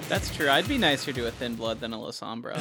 That's true. I'd be nicer to a Thin Blood than a Lasombra.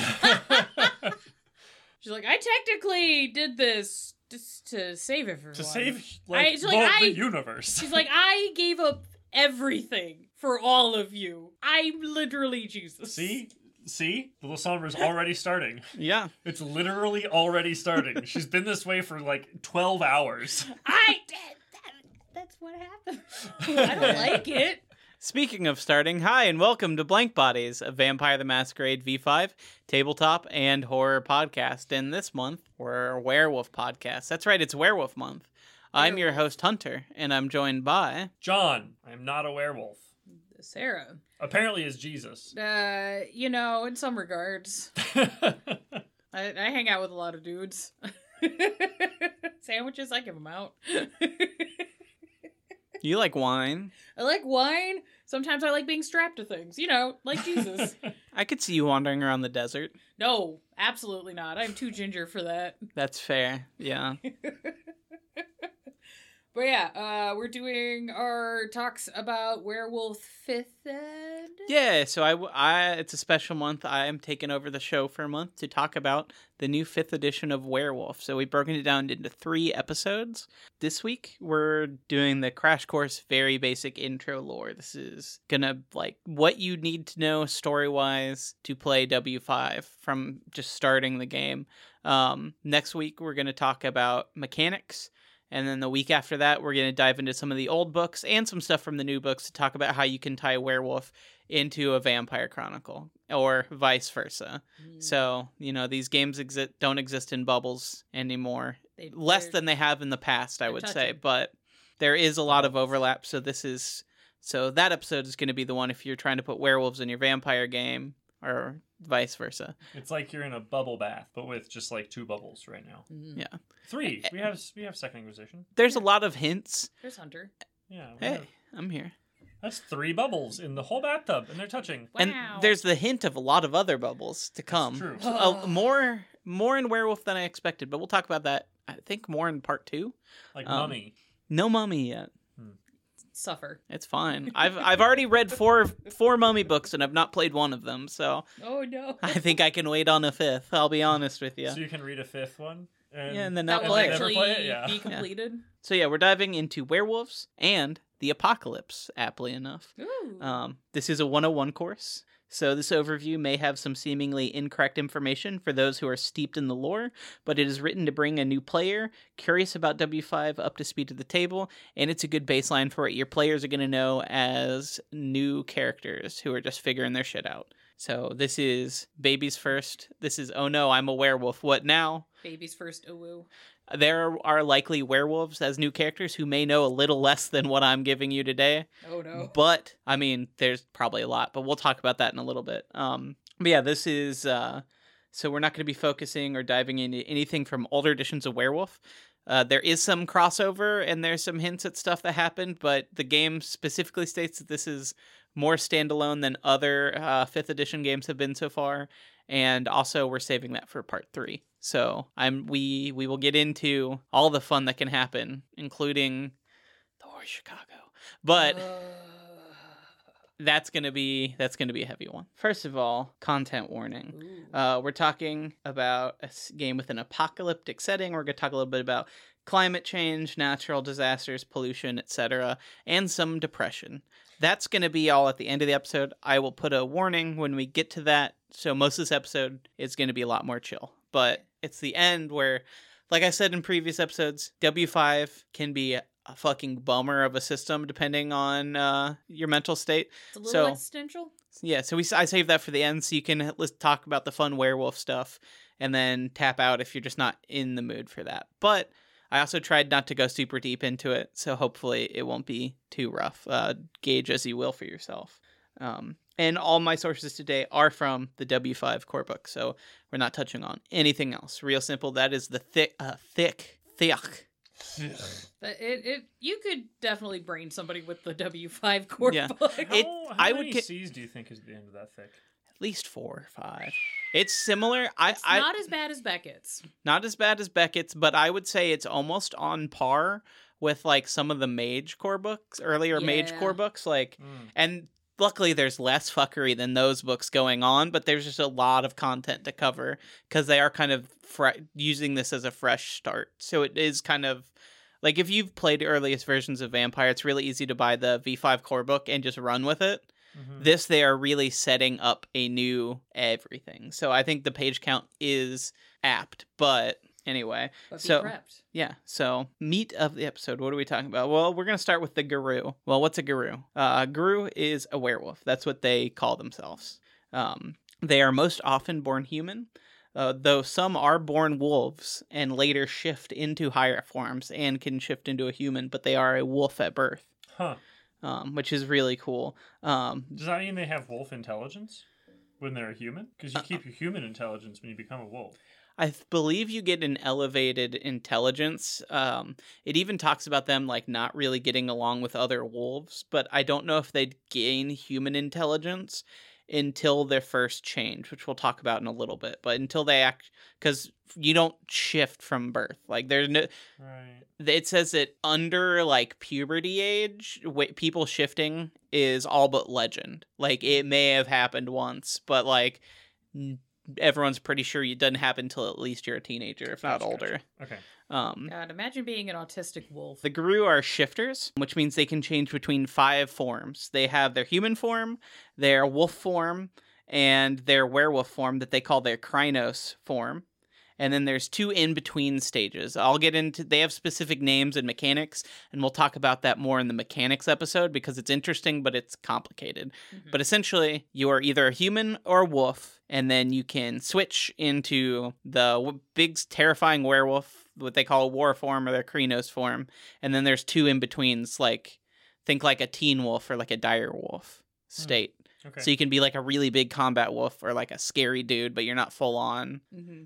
She's like, I technically did this just to save everyone. To save, the universe. She's like, I gave up everything for all of you. I'm literally Jesus. See? The Lasombra's already starting. Yeah. It's literally already starting. She's been this way for 12 hours. That's what happened. I don't like it. Speaking of starting, hi and welcome to Blank Bodies, a Vampire the Masquerade V5 tabletop and horror podcast. And this month, we're a werewolf podcast. That's right, it's werewolf month. I'm your host, Hunter, and I'm joined by... John, I am not a werewolf. Sarah. Apparently is Jesus. In some regards. I hang out with a lot of dudes. Sandwiches, I give them out. You like wine? I like wine. Sometimes I like being strapped to things. Like Jesus. I could see you wandering around the desert. No, absolutely not. I'm too ginger for that. That's fair, yeah. But yeah, we're doing our talks about Werewolf 5th Ed. Yeah, so I it's a special month. I am taking over the show for a month to talk about the new 5th edition of Werewolf. So we've broken it down into 3 episodes. This week, we're doing the Crash Course very basic intro lore. This is gonna, what you need to know story-wise to play W5 from just starting the game. Next week, we're gonna talk about mechanics. And then the week after that, we're going to dive into some of the old books and some stuff from the new books to talk about how you can tie a werewolf into a vampire chronicle or vice versa. So, these games don't exist in bubbles anymore. Less than they have in the past, I would say. But there is a lot of overlap. So that episode is going to be the one if you're trying to put werewolves in your vampire game or vice versa. It's like you're in a bubble bath, but with just 2 bubbles right now. Mm. Yeah. 3. We have Second Inquisition. There's a lot of hints. There's Hunter. Yeah. Hey, I'm here. That's 3 bubbles in the whole bathtub, and they're touching. Wow. And there's the hint of a lot of other bubbles to come. That's true. More in Werewolf than I expected, but we'll talk about that, I think, more in part 2. Mummy. No mummy yet. Suffer. It's fine. I've already read four mummy books and I've not played one of them, so Oh no. I think I can wait on a 5th. I'll be honest with you. So you can read a 5th one? And then that not will play it. actually Never play it? Yeah. be completed. So yeah, we're diving into werewolves and the apocalypse, aptly enough. Ooh. This is a 101 course. So this overview may have some seemingly incorrect information for those who are steeped in the lore, but it is written to bring a new player curious about W5 up to speed to the table, and it's a good baseline for what your players are going to know as new characters who are just figuring their shit out. So this is babies first. This is, oh no, I'm a werewolf. What now? Babies first, woo. There are likely werewolves as new characters who may know a little less than what I'm giving you today. Oh no. But, there's probably a lot, but we'll talk about that in a little bit. But yeah, this is, so we're not going to be focusing or diving into anything from older editions of Werewolf. There is some crossover and there's some hints at stuff that happened, but the game specifically states that this is more standalone than other 5th edition games have been so far. And also we're saving that for part 3. So we will get into all the fun that can happen, including the War of Chicago. But that's gonna be a heavy one. First of all, content warning. We're talking about a game with an apocalyptic setting. We're gonna talk a little bit about climate change, natural disasters, pollution, etc., and some depression. That's going to be all at the end of the episode. I will put a warning when we get to that. So most of this episode is going to be a lot more chill. But it's the end where, like I said in previous episodes, W5 can be a fucking bummer of a system depending on your mental state. It's a little existential. Yeah, so I saved that for the end so you can talk about the fun werewolf stuff and then tap out if you're just not in the mood for that. But I also tried not to go super deep into it, so hopefully it won't be too rough. Gauge as you will for yourself. And all my sources today are from the W5 core book, so we're not touching on anything else. Real simple, that is the thick. You could definitely brain somebody with the W5 core book. How many C's do you think is the end of that thick? At least 4 or 5. It's similar. It's not as bad as Beckett's. Not as bad as Beckett's, but I would say it's almost on par with some of the Mage core books, earlier Mage core books. And luckily there's less fuckery than those books going on, but there's just a lot of content to cover because they are kind of using this as a fresh start. So it is kind of like if you've played earliest versions of Vampire, it's really easy to buy the V5 core book and just run with it. This, they are really setting up a new everything. So I think the page count is apt, but anyway. But be so prepped. yeah, so meat of the episode. What are we talking about? Well, we're going to start with the Guru. Well, what's a Guru? Guru is a werewolf. That's what they call themselves. They are most often born human, though some are born wolves and later shift into higher forms and can shift into a human, but they are a wolf at birth. Huh. Which is really cool. Does that mean they have wolf intelligence when they're a human? Because you keep your human intelligence when you become a wolf. I believe you get an elevated intelligence. It even talks about them like not really getting along with other wolves, but I don't know if they'd gain human intelligence until their first change, which we'll talk about in a little bit. But until they act, because you don't shift from birth. Like there's no. Right. It says that under like puberty age, people shifting is all but legend. Like it may have happened once, but like everyone's pretty sure it doesn't happen until at least you're a teenager, if not older. Okay. God, imagine being an autistic wolf. The Guru are shifters, which means they can change between 5 forms. They have their human form, their wolf form, and their werewolf form that they call their Krynos form. And then there's 2 in-between stages. I'll get into... They have specific names and mechanics, and we'll talk about that more in the mechanics episode because it's interesting, but it's complicated. Mm-hmm. But essentially, you are either a human or a wolf, and then you can switch into the big, terrifying werewolf, what they call a war form or their Krynos form. And then there's 2 in-betweens, like... Think like a teen wolf or like a dire wolf state. Okay. So you can be like a really big combat wolf or like a scary dude, but you're not full on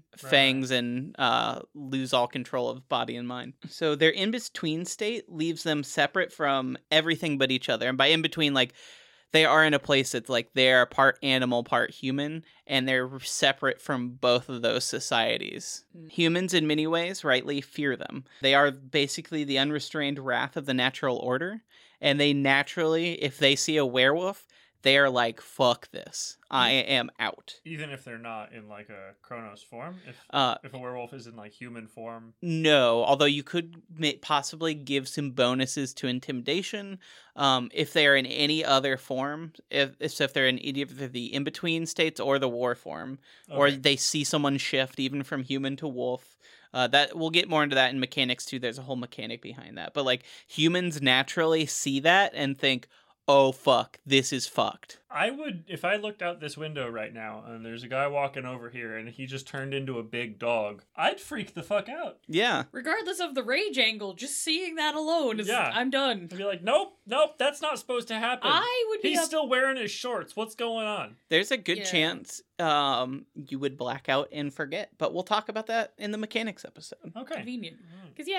fangs and lose all control of body and mind. So their in-between state leaves them separate from everything but each other. And by in-between, like they are in a place that's like they're part animal, part human, and they're separate from both of those societies. Humans, in many ways, rightly fear them. They are basically the unrestrained wrath of the natural order, and they naturally, if they see a werewolf, they are like, fuck this. I am out. Even if they're not in like a Kronos form? If a werewolf is in like human form? No, although you could possibly give some bonuses to intimidation if they are in any other form. If they're in either the in-between states or the war form. Okay. Or they see someone shift even from human to wolf. That we'll get more into that in mechanics too. There's a whole mechanic behind that. But like humans naturally see that and think, oh, fuck, this is fucked. I would, if I looked out this window right now and there's a guy walking over here and he just turned into a big dog, I'd freak the fuck out. Yeah. Regardless of the rage angle, just seeing that alone is, I'm done. I'd be like, nope, that's not supposed to happen. He's still wearing his shorts. What's going on? There's a good chance you would black out and forget, but we'll talk about that in the mechanics episode. Okay. Convenient. Because,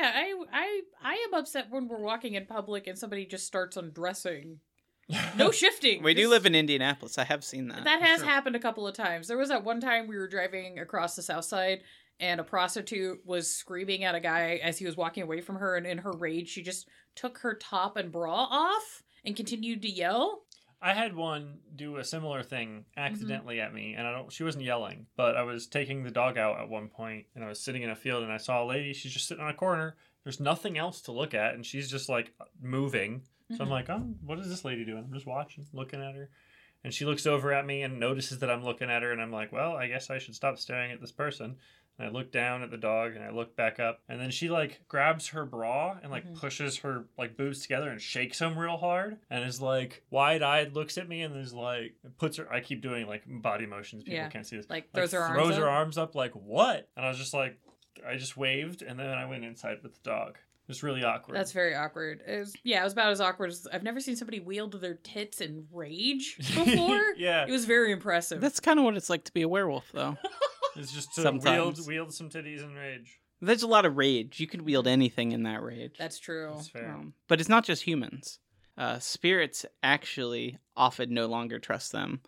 I am upset when we're walking in public and somebody just starts undressing. No shifting. We do live in Indianapolis. I have seen that. That has happened a couple of times. There was that one time we were driving across the south side and a prostitute was screaming at a guy as he was walking away from her, and in her rage she just took her top and bra off and continued to yell. I had one do a similar thing accidentally at me, and she wasn't yelling, but I was taking the dog out at one point and I was sitting in a field and I saw a lady. She's just sitting on a corner. There's nothing else to look at and she's just like moving. So I'm like, what is this lady doing? I'm just watching, looking at her. And she looks over at me and notices that I'm looking at her. And I'm like, well, I guess I should stop staring at this person. And I look down at the dog and I look back up. And then she like grabs her bra and like pushes her like boobs together and shakes them real hard. And is like wide-eyed, looks at me and is like, puts her, I keep doing like body motions. People can't see this. Like throws her arms up like, what? And I was just like, I just waved. And then I went inside with the dog. It was really awkward. That's very awkward. It was about as awkward as... I've never seen somebody wield their tits in rage before. Yeah. It was very impressive. That's kind of what it's like to be a werewolf, though. It's just to wield some titties in rage. There's a lot of rage. You could wield anything in that rage. That's true. That's fair. But it's not just humans. Spirits actually often no longer trust them.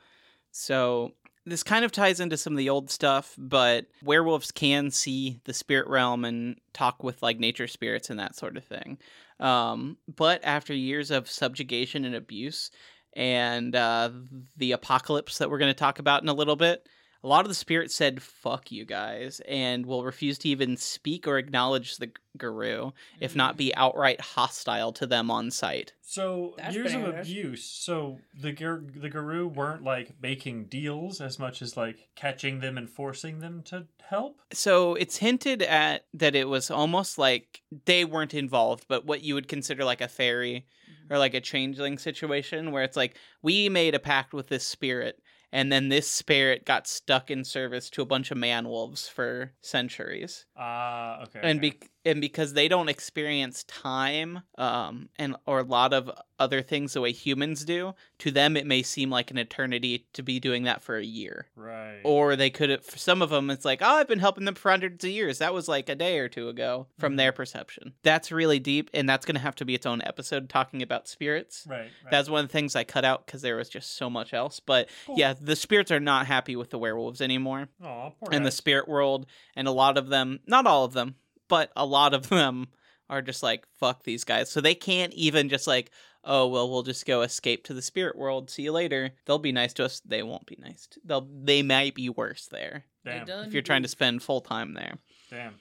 So... This kind of ties into some of the old stuff, but werewolves can see the spirit realm and talk with like nature spirits and that sort of thing. But after years of subjugation and abuse, and the apocalypse that we're going to talk about in a little bit, a lot of the spirits said, fuck you guys, and will refuse to even speak or acknowledge the Guru, if not be outright hostile to them on sight. So, That's years of bananas. abuse. So, the Guru weren't, like, making deals as much as, like, catching them and forcing them to help? So it's hinted at that it was almost like they weren't involved, but what you would consider like a fairy or like a changeling situation where it's like, we made a pact with this spirit, and then this spirit got stuck in service to a bunch of man-wolves for centuries. Okay. And because they don't experience time or a lot of other things the way humans do, to them it may seem like an eternity to be doing that for a year. Right. Or they could, for some of them, it's like, oh, I've been helping them for hundreds of years. That was like a day or two ago from their perception. That's really deep, and that's going to have to be its own episode talking about spirits. Right. That's one of the things I cut out because there was just so much else. But yeah, the spirits are not happy with the werewolves anymore. Aw, poor And the guys. spirit world, and a lot of them, not all of them, but a lot of them are just like, fuck these guys. So they can't even just like, oh, well, we'll just go escape to the spirit world. See you later. They'll be nice to us. They won't be nice. They might be worse there Damn. if you're trying to spend full time there. Damn.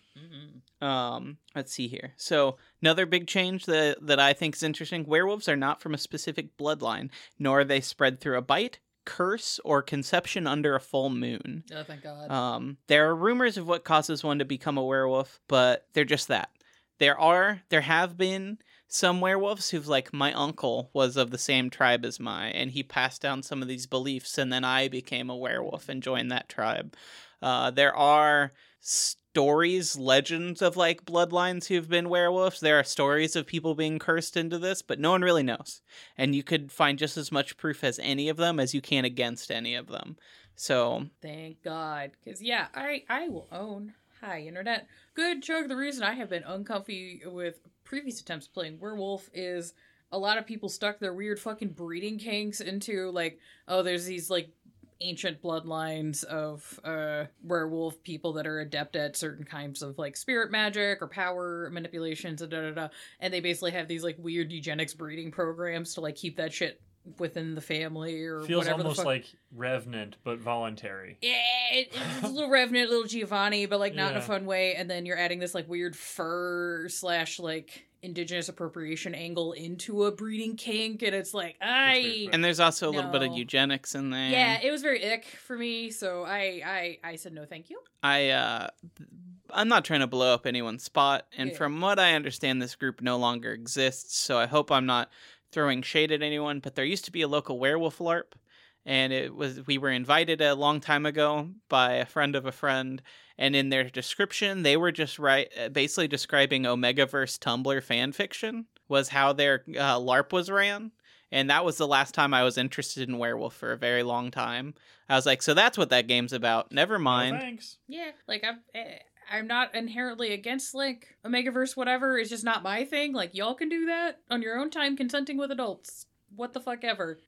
Let's see here. So another big change that I think is interesting, werewolves are not from a specific bloodline, nor are they spread through a bite, curse, or conception under a full moon. Oh, thank God. There are rumors of what causes one to become a werewolf, but they're just that. There have been some werewolves who've, like, my uncle was of the same tribe as and he passed down some of these beliefs, and then I became a werewolf and joined that tribe. There are stories, legends of, like, bloodlines who've been werewolves. There are stories of people being cursed into this, but no one really knows. And you could find just as much proof as any of them as you can against any of them. So Thank God. Because, yeah, I will own. Hi, Internet. Good chunk of the reason I have been uncomfy with previous attempts playing werewolf is a lot of people stuck their weird fucking breeding kinks into, like, oh, there's these, like, ancient bloodlines of werewolf people that are adept at certain kinds of, like, spirit magic or power manipulations and and they basically have these, like, weird eugenics breeding programs to, like, keep that shit within the family or Feels whatever almost the fuck. like Revenant, but voluntary. Yeah, it's a little Revenant, a little Giovanni, but, like, not in a Yeah. fun way. And then you're adding this, like, weird fur / like indigenous appropriation angle into a breeding kink, and it's like, and there's also a little bit of No. eugenics in there. yeah, it was very ick for me. So I said no, thank you. I'm not trying to blow up anyone's spot, and Yeah. from what I understand, this group no longer exists, so I hope I'm not throwing shade at anyone, but there used to be a local werewolf LARP, and we were invited a long time ago by a friend of a friend, and in their description, they were just basically describing Omegaverse Tumblr fan fiction was how their LARP was ran. And that was the last time I was interested in werewolf for a very long time. I was like, so that's what that game's about. Never mind. No, thanks. Yeah, like I'm not inherently against, like, Omegaverse whatever. It's just not my thing. Like, y'all can do that on your own time, consenting with adults. What the fuck ever.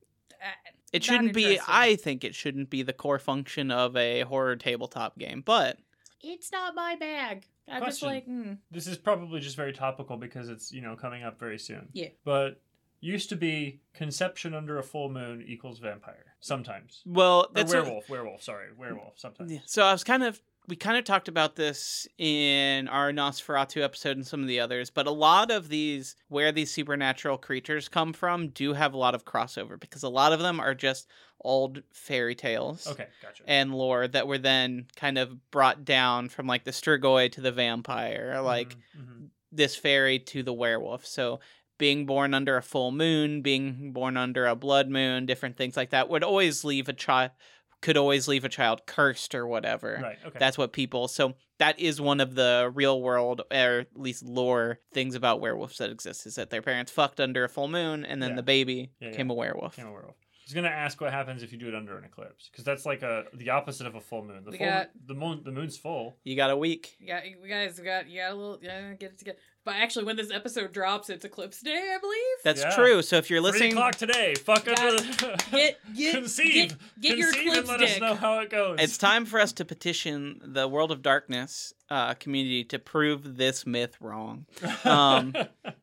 It Not shouldn't be, interested. I think it shouldn't be the core function of a horror tabletop game, but It's not my bag. I'm just Question. like, This is probably just very topical because it's, coming up very soon. Yeah. But used to be conception under a full moon equals vampire. Sometimes. well, Or that's werewolf, sometimes. Yeah. So we kind of talked about this in our Nosferatu episode and some of the others, but a lot of these, where these supernatural creatures come from, do have a lot of crossover because a lot of them are just old fairy tales. Okay, gotcha. And lore that were then kind of brought down from like the Strigoi to the vampire, like Mhm. this fairy to the werewolf. So being born under a full moon, being born under a blood moon, different things like that would always leave a child, could always leave a child cursed or whatever. Right, okay. That's what people, so that is one of the real world, or at least lore things about werewolves that exist, is that their parents fucked under a full moon and then Yeah. the baby Yeah, became a werewolf. Became a werewolf. I was gonna ask what happens if you do it under an eclipse, because that's like the opposite of a full moon. The moon's full. You got a week. you got a little, get it together. But actually, when this episode drops, it's Eclipse Day, I believe. That's Yeah. true. So if you're 3 listening, o'clock today. Fuck Got under it. the... Get your Conceive Eclipse and let us dick. know how it goes. it's time for us to petition the World of Darkness community to prove this myth wrong. Um,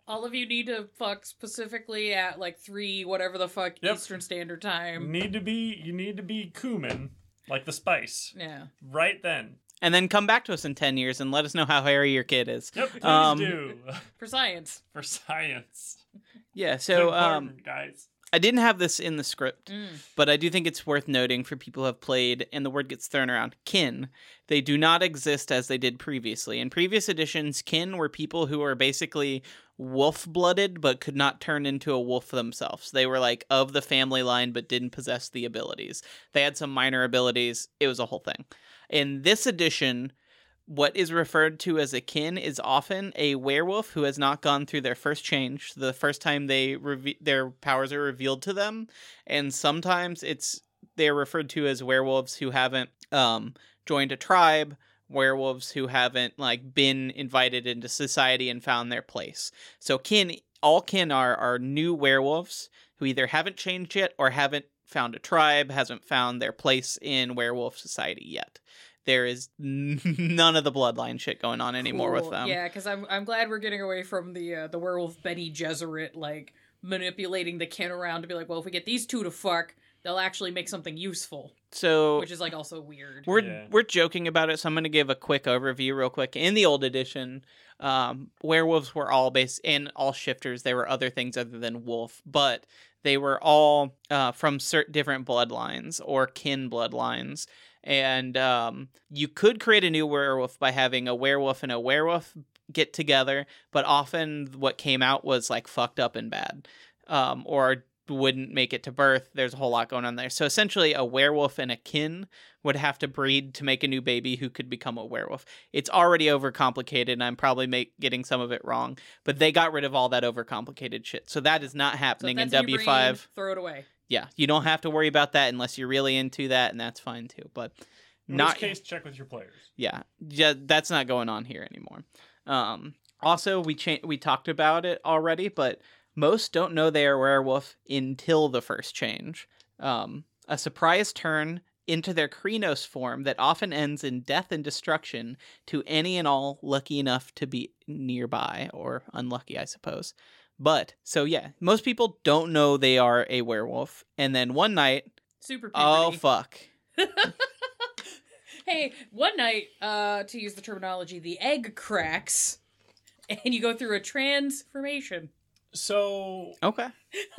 All of you need to fuck specifically at like 3 whatever the fuck Yep. Eastern Standard Time. You need to be cumin, like the spice, Yeah. right then. And then come back to us in 10 years and let us know how hairy your kid is. Yep, please do. For science. For science. Yeah, so Important, guys. I didn't have this in the script, Mm. but I do think it's worth noting for people who have played, and the word gets thrown around, kin. They do not exist as they did previously. In previous editions, kin were people who were basically wolf-blooded but could not turn into a wolf themselves. They were like of the family line but didn't possess the abilities. They had some minor abilities. It was a whole thing. In this edition, what is referred to as a kin is often a werewolf who has not gone through their first change, the first time their powers are revealed to them, and sometimes they're referred to as werewolves who haven't joined a tribe, werewolves who haven't like been invited into society and found their place. So all kin are new werewolves who either haven't changed yet or haven't found a tribe, hasn't found their place in werewolf society yet. There is none of the bloodline shit going on anymore with Cool. them. Yeah, because I'm glad we're getting away from the werewolf Bene Gesserit, like, manipulating the kin around to be like, well, if we get these 2 to fuck, they'll actually make something useful. So Which is, like, also weird. we're joking about it, so I'm going to give a quick overview real quick. In the old edition, werewolves were all and all shifters. There were other things other than wolf, but they were all from certain different bloodlines or kin bloodlines. And you could create a new werewolf by having a werewolf and a werewolf get together, but often what came out was like fucked up and bad, or wouldn't make it to birth. There's a whole lot going on there. So essentially a werewolf and a kin would have to breed to make a new baby who could become a werewolf. It's already overcomplicated, and I'm probably getting some of it wrong, but they got rid of all that overcomplicated shit. So that is not So if happening that's in in your W5. brain, throw it away. Yeah, you don't have to worry about that unless you're really into that, and that's fine too. But In not which case, check with your players. yeah, that's not going on here anymore. Also, we talked about it already, but most don't know they are werewolf until the first change. A surprise turn into their Krynos form that often ends in death and destruction to any and all lucky enough to be nearby, or unlucky, I suppose. But, so yeah, most people don't know they are a werewolf, and then one night, Super oh puberty. fuck. Hey, one night, to use the terminology, the egg cracks, and you go through a transformation. So, Okay.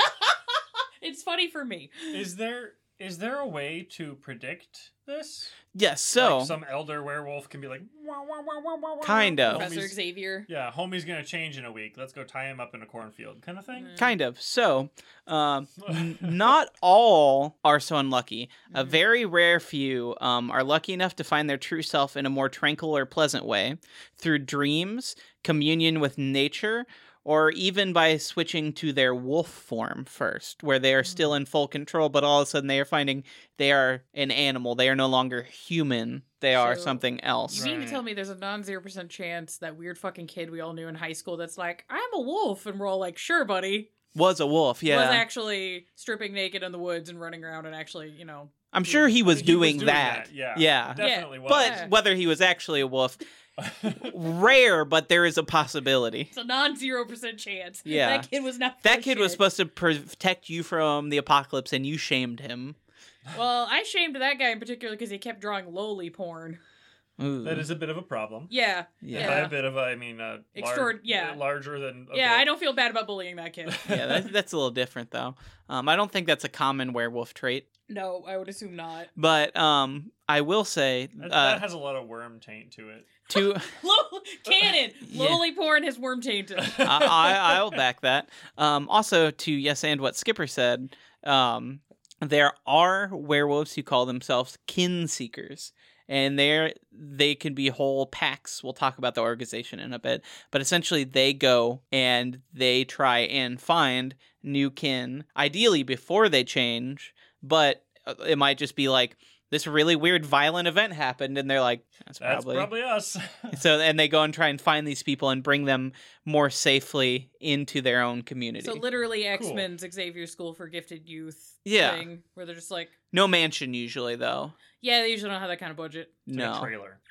It's funny for me. is there a way to predict this? Yes, so, Like some elder werewolf can be like, wah, wah, wah, wah, wah, wah. Kind of. Professor Homie's- Xavier. Yeah, homie's gonna change in a week. Let's go tie him up in a cornfield, kind of thing. kind of. So, not all are so unlucky. A very rare few are lucky enough to find their true self in a more tranquil or pleasant way through dreams, communion with nature, or even by switching to their wolf form first, where they are still in full control, but all of a sudden they are finding they are an animal. They are no longer human. They are So- something else. You mean to Right. tell me there's a non-0% chance that weird fucking kid we all knew in high school that's like, I'm a wolf, and we're all like, sure, buddy, Was a wolf, yeah. was actually stripping naked in the woods and running around and actually, you know. I'm sure he was doing that. Yeah. Yeah. Definitely was. But Yeah. whether he was actually a wolf, rare, but there is a possibility. It's a non-0% chance. Yeah. That kid was not. That full kid was shit. supposed to protect you from the apocalypse, and you shamed him. Well, I shamed that guy in particular because he kept drawing lowly porn. Ooh. That is a bit of a problem. Yeah. Yeah. By a bit of a, I mean, Yeah. larger than. Yeah, okay. I don't feel bad about bullying that kid. Yeah, that's a little different though. I don't think that's a common werewolf trait, No, I would assume not. but I will say That has a lot of worm taint to it. to Canon! Yeah. Lowly porn has worm tainted. I'll back that. Also, to yes and what Skipper said, there are werewolves who call themselves kin seekers, and they can be whole packs. We'll talk about the organization in a bit, but essentially they go and they try and find new kin, ideally before they change, but it might just be like this really weird violent event happened, and they're like, that's Probably us. so, and they go and try and find these people and bring them more safely into their own community. So literally X-Men's Xavier School for Gifted Youth Yeah. thing, where they're just like, No mansion usually, though. yeah, they usually don't have that kind of budget. It's like a No. trailer.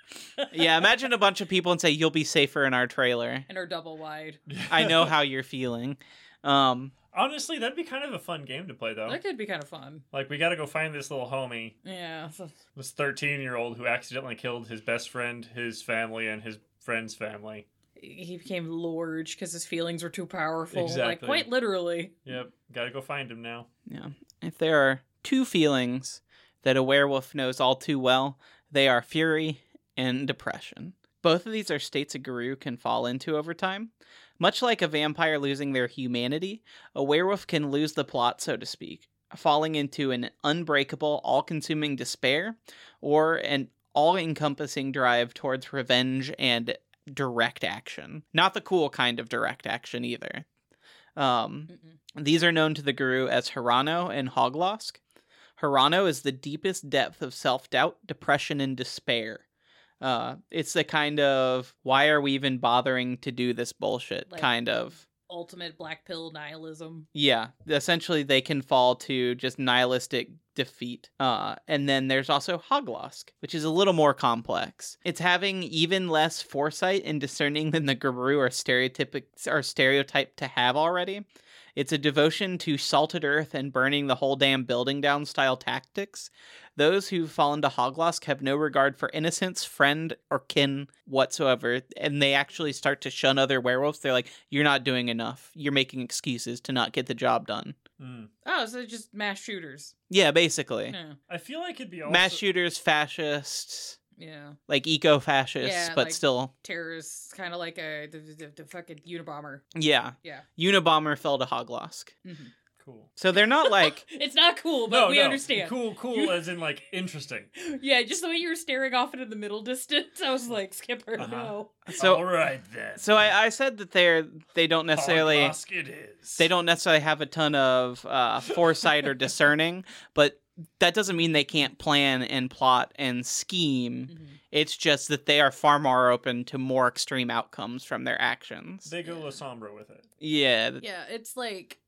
Yeah, imagine a bunch of people and say, you'll be safer in our trailer. And are double wide. I know how you're feeling. Honestly, that'd be kind of a fun game to play, though. That could be kind of fun. Like, we gotta go find this little homie, Yeah. this 13-year-old who accidentally killed his best friend, his family, and his friend's family. He became Lorge because his feelings were too powerful. Like, Exactly. quite literally. Yep, gotta go find him now. Yeah. If there are two feelings that a werewolf knows all too well, they are fury and depression. Both of these are states a guru can fall into over time. Much like a vampire losing their humanity, a werewolf can lose the plot, so to speak, falling into an unbreakable, all-consuming despair or an all-encompassing drive towards revenge and direct action. Not the cool kind of direct action either. These are known to the guru as Hirano and Hoglosk. Hirano is the deepest depth of self-doubt, depression, and despair. It's the kind of, why are we even bothering to do this bullshit Like, kind of. Ultimate black pill nihilism. Yeah, essentially they can fall to just nihilistic defeat. And then there's also Hoglosk, which is a little more complex. It's having even less foresight and discerning than the guru are stereotyped to have already. It's a devotion to salted earth and burning the whole damn building down style tactics. Those who fall into Hoglosk have no regard for innocence, friend, or kin whatsoever, and they actually start to shun other werewolves. They're like, you're not doing enough. You're making excuses to not get the job done. Oh, so just mass shooters. Yeah, basically. Yeah. I feel like it'd be also... Mass shooters, fascists, Yeah. like eco-fascists, Yeah, but like- still... Terrorists, kind of like the fucking Unabomber. Yeah. Yeah. Unabomber fell to Hoglosk. Cool. So they're not like... It's not cool, but we understand. Cool as in, like, interesting. Yeah, just the way you were staring off into the middle distance, I was like, Skipper, no. So, All right, then. So I said that they don't necessarily... Hoglosk it is. They don't necessarily have a ton of foresight or discerning, but that doesn't mean they can't plan and plot and scheme. It's just that they are far more open to more extreme outcomes from their actions. They go La Sombra with it. Yeah. Yeah, it's like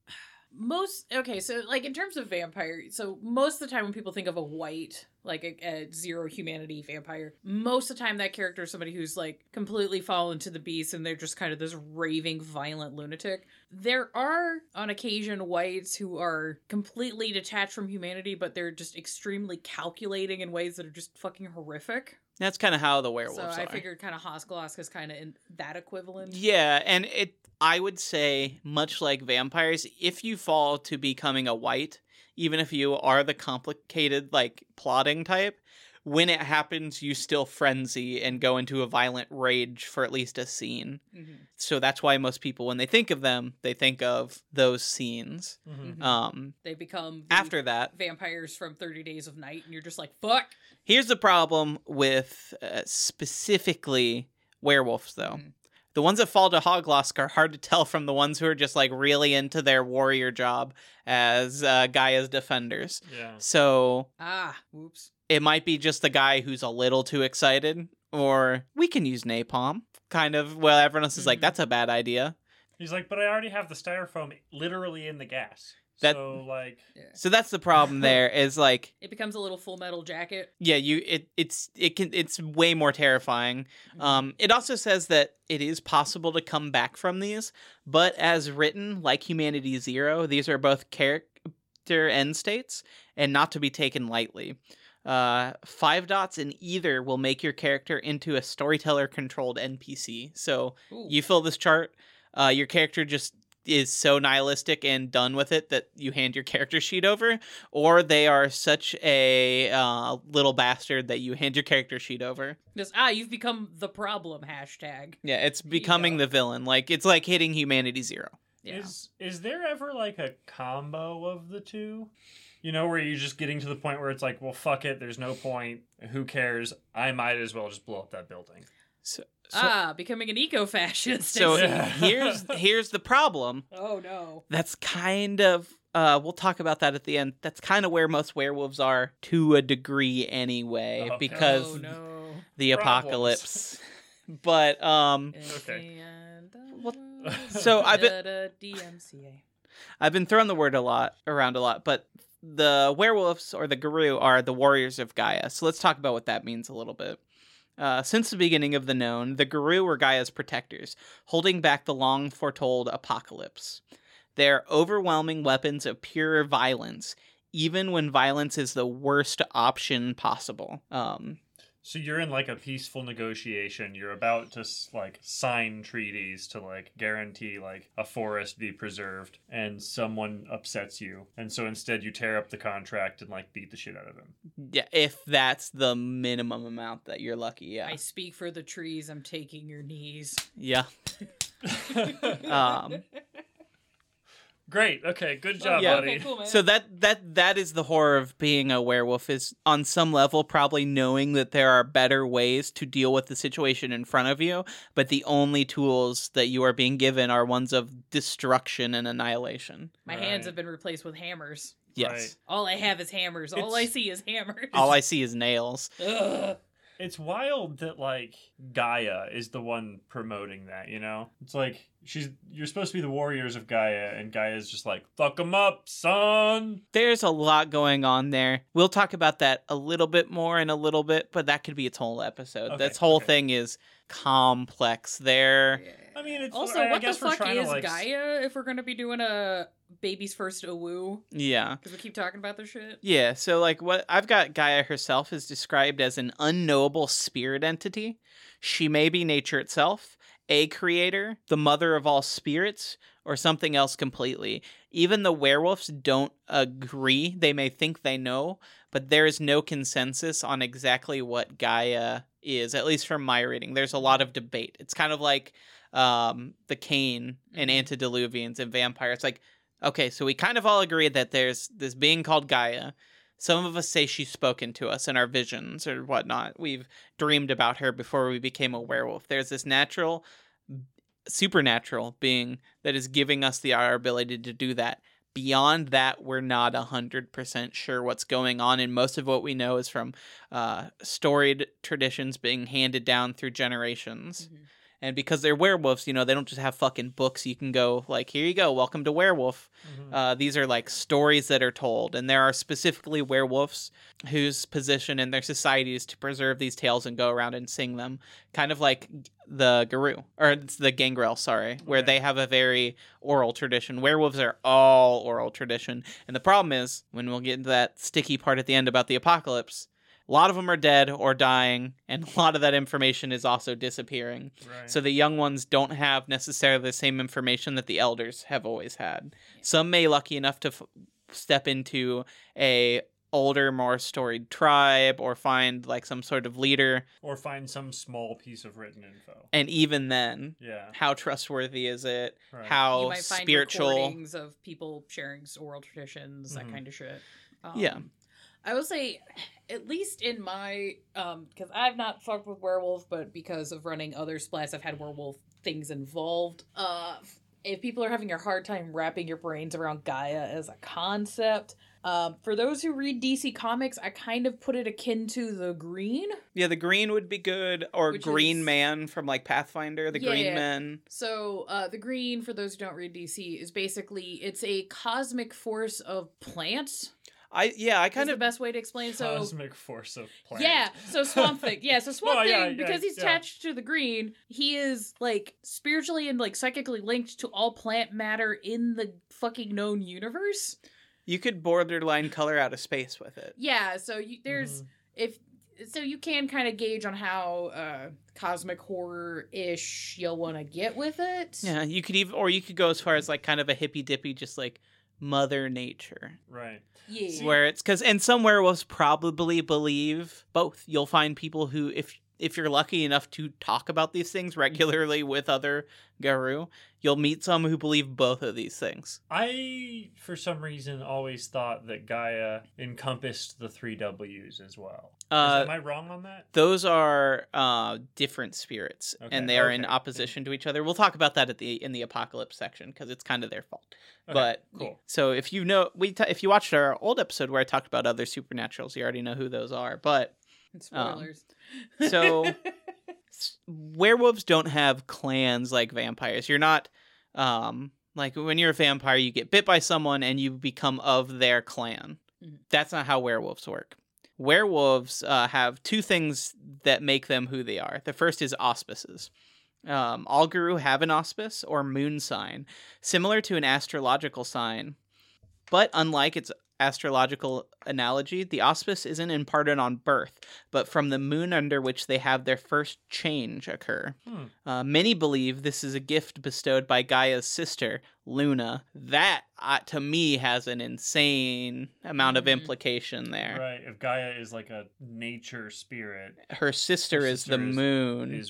so like in terms of vampire, so most of the time when people think of a white, like a zero humanity vampire, most of the time that character is somebody who's like completely fallen to the beast and they're just kind of this raving violent lunatic. There are on occasion whites who are completely detached from humanity, but they're just extremely calculating in ways that are just fucking horrific. That's kind of how the So werewolves I are. figured kind of Hoglosk is kind of in that equivalent. Yeah, and I would say, much like vampires, if you fall to becoming a white, even if you are the complicated, like, plotting type, when it happens, you still frenzy and go into a violent rage for at least a scene. So that's why most people, when they think of them, they think of those scenes. They become After that, vampires from 30 Days of Night, and you're just like, fuck. here's the problem with specifically werewolves, though. The ones that fall to Hoglosk are hard to tell from the ones who are just like really into their warrior job as Gaia's defenders. Yeah. So Whoops. it might be just the guy who's a little too excited, or we can use napalm. Kind of, well, everyone else is like, that's a bad idea. He's like, but I already have the styrofoam literally in the gas. That- So, like... So that's the problem there, is like, It becomes a little Full Metal Jacket. yeah, it's way more terrifying. It also says that it is possible to come back from these, but as written, like Humanity Zero, these are both character end states and not to be taken lightly. 5 dots in either will make your character into a storyteller controlled NPC. So Ooh. you fill this chart, your character just is so nihilistic and done with it that you hand your character sheet over, or they are such a little bastard that you hand your character sheet over. Just, you've become the problem, hashtag. Yeah, it's becoming the villain. Like, it's like hitting Humanity Zero. Yeah. Is there ever, like, a combo of the two? You know, where you're just getting to the point where it's like, well, fuck it, there's no point, who cares, I might as well just blow up that building. So becoming an eco-fascist. so Yeah. here's the problem. Oh, no. That's kind of we'll talk about that at the end. That's kind of where most werewolves are to a degree anyway, Okay. because Oh, no. the Problems. apocalypse. But Okay. So I've been- DMCA. I've been throwing the word around a lot, but the werewolves or the guru are the warriors of Gaia. So let's talk about what that means a little bit. Since the beginning of the known, the Garou were Gaia's protectors, holding back the long foretold apocalypse. They're overwhelming weapons of pure violence, even when violence is the worst option possible. So you're in like a peaceful negotiation. You're about to like sign treaties to like guarantee like a forest be preserved, and someone upsets you, and so instead you tear up the contract and like beat the shit out of him. Yeah, if that's the minimum amount that you're lucky, yeah. I speak for the trees. I'm taking your knees. Yeah. Great. Okay. Good job, Yeah. buddy. Okay, cool, man. So that is the horror of being a werewolf, is on some level probably knowing that there are better ways to deal with the situation in front of you, but the only tools that you are being given are ones of destruction and annihilation. My Right. hands have been replaced with hammers. Yes. Right. All I have is hammers. All I It's- see is hammers. All I see is nails. Ugh. It's wild that like Gaia is the one promoting that, you know? It's like you're supposed to be the warriors of Gaia, and Gaia's just like, fuck 'em up, son. There's a lot going on there. We'll talk about that a little bit more in a little bit, but that could be its whole episode. Okay, This whole okay. thing is complex. There, I mean, it's Also, I what the guess we're fuck trying is to, like, Gaia if we're going to be doing a baby's first awoo? yeah. Because we keep talking about this shit. Yeah, so like what I've got Gaia herself is described as an unknowable spirit entity. She may be nature itself, a creator, the mother of all spirits, or something else completely. Even the werewolves don't agree. They may think they know, but there is no consensus on exactly what Gaia is, at least from my reading. There's a lot of debate. It's kind of like the Cain and antediluvians and vampires. Like, okay, so we kind of all agree that there's this being called Gaia. Some of us say she's spoken to us in our visions or whatnot. We've dreamed about her before we became a werewolf. There's this natural, supernatural being that is giving us our ability to do that. Beyond that, we're not 100% sure what's going on, and most of what we know is from storied traditions being handed down through generations. Mhm. And because they're werewolves, you know, they don't just have fucking books you can go, like, here you go, welcome to Werewolf. These are, like, stories that are told. And there are specifically werewolves whose position in their society is to preserve these tales and go around and sing them. Kind of like the Garou, or it's the Gangrel, sorry, where Right. they have a very oral tradition. Werewolves are all oral tradition. And the problem is, when we'll get into that sticky part at the end about the apocalypse, a lot of them are dead or dying, and a lot of that information is also disappearing. Right. So the young ones don't have necessarily the same information that the elders have always had. Some may lucky enough to step into a older, more storied tribe or find like some sort of leader. Or find some small piece of written info. And even then, Yeah. how trustworthy is it? Right. You How might find spiritual? recordings of people sharing oral traditions, that Mhm. kind of shit. Yeah. I will say, at least in my, because I've not fucked with werewolf, but because of running other splats, I've had werewolf things involved. If people are having a hard time wrapping your brains around Gaia as a concept, for those who read DC Comics, I kind of put it akin to the Green. Yeah, the Green would be good, or Which Green is- Man from like Pathfinder, the Green Yeah. Men. So, the Green, for those who don't read DC, is basically, it's a cosmic force of plants. I Kind kind of of the best way to explain. So, Cosmic force of planet. yeah, so Swamp Thing. Yeah, so Swamp No, Thing, yeah, because he's yeah. attached to the Green, he is, like, spiritually and, like, psychically linked to all plant matter in the fucking known universe. you could borderline color out of space with it. Yeah, so there's, so you can kind of gauge on how cosmic horror-ish you'll want to get with it. Yeah, you could even, or you could go as far as like kind of a hippy dippy, just like Mother Nature. Right. Yeah. Where it's because, and some werewolves probably believe both. You'll find people who, if you're lucky enough to talk about these things regularly with other Garou, you'll meet some who believe both of these things. I, for some reason, always thought that Gaia encompassed the 3 Ws as well. Am I wrong on that? Those are different spirits, Okay, and they are in okay. opposition to each other. We'll talk about that in the apocalypse section because it's kind of their fault. Okay, But cool. so if you know, if you watched our old episode where I talked about other supernaturals, you already know who those are. But Spoilers. so werewolves don't have clans like vampires. You're not like when you're a vampire, you get bit by someone and you become of their clan. Mhm. That's not how werewolves work. werewolves have two things that make them who they are. The first is auspices. All Guru have an auspice or moon sign, similar to an astrological sign, but unlike its astrological analogy, the auspice isn't imparted on birth, but from the moon under which they have their first change occur. Many believe this is a gift bestowed by Gaia's sister, Luna. That, to me, has an insane amount of implication there. Right. If Gaia is like a nature spirit, Her sister is the moon.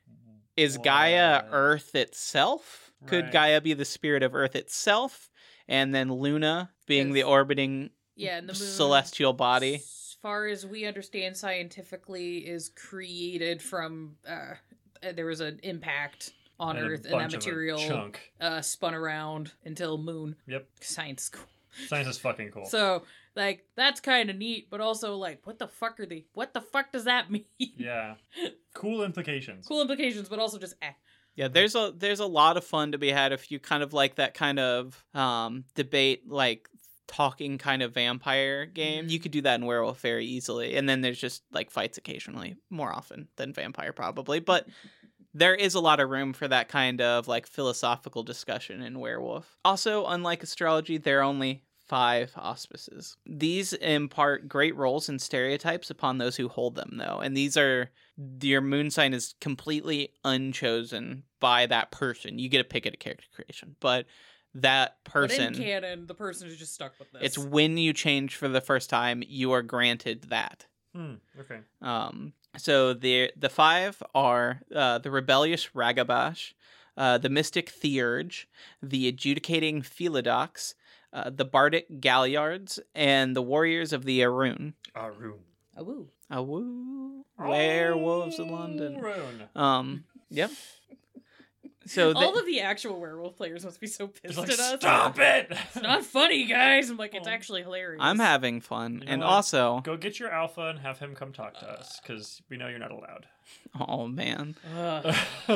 Is what? Gaia Earth itself? Could Right. Gaia be the spirit of Earth itself? And then Luna being the Yes. orbiting Yeah, and the moon, celestial body? as far as we understand scientifically, is created from there was an impact on And a Earth, and bunch that of a material chunk. spun around until moon. Yep. Science school. Science is fucking cool. So, like, that's kind of neat, but also, like, what the fuck does that mean? Yeah. Cool implications. Cool implications, but also just Yeah, there's a lot of fun to be had if you kind of like that kind of debate, like talking kind of vampire game. You could do that in Werewolf very easily, and then there's just like fights occasionally, more often than vampire probably, but there is a lot of room for that kind of like philosophical discussion in Werewolf. Also, unlike astrology, there are only 5 auspices. These impart great roles and stereotypes upon those who hold them, though, and these are your moon sign is completely unchosen by that person. You get a pick at a character creation, but that person, But in canon, the person is just stuck with this. it's when you change for the first time, you are granted that. Okay. So the 5 are the rebellious Ragabash, the mystic Theurge, the adjudicating Philodox, the bardic Galliards, and the warriors of the Arun. Arun. Awoo. Awoo. Werewolves of London. Arun. Yep. So All of the actual werewolf players must be so pissed Like, at us. stop it! It's not funny, guys. I'm like, it's Oh. actually hilarious. I'm having fun, You know and what? also, Go get your alpha and have him come talk to us, because we know you're not allowed. oh man, Ugh.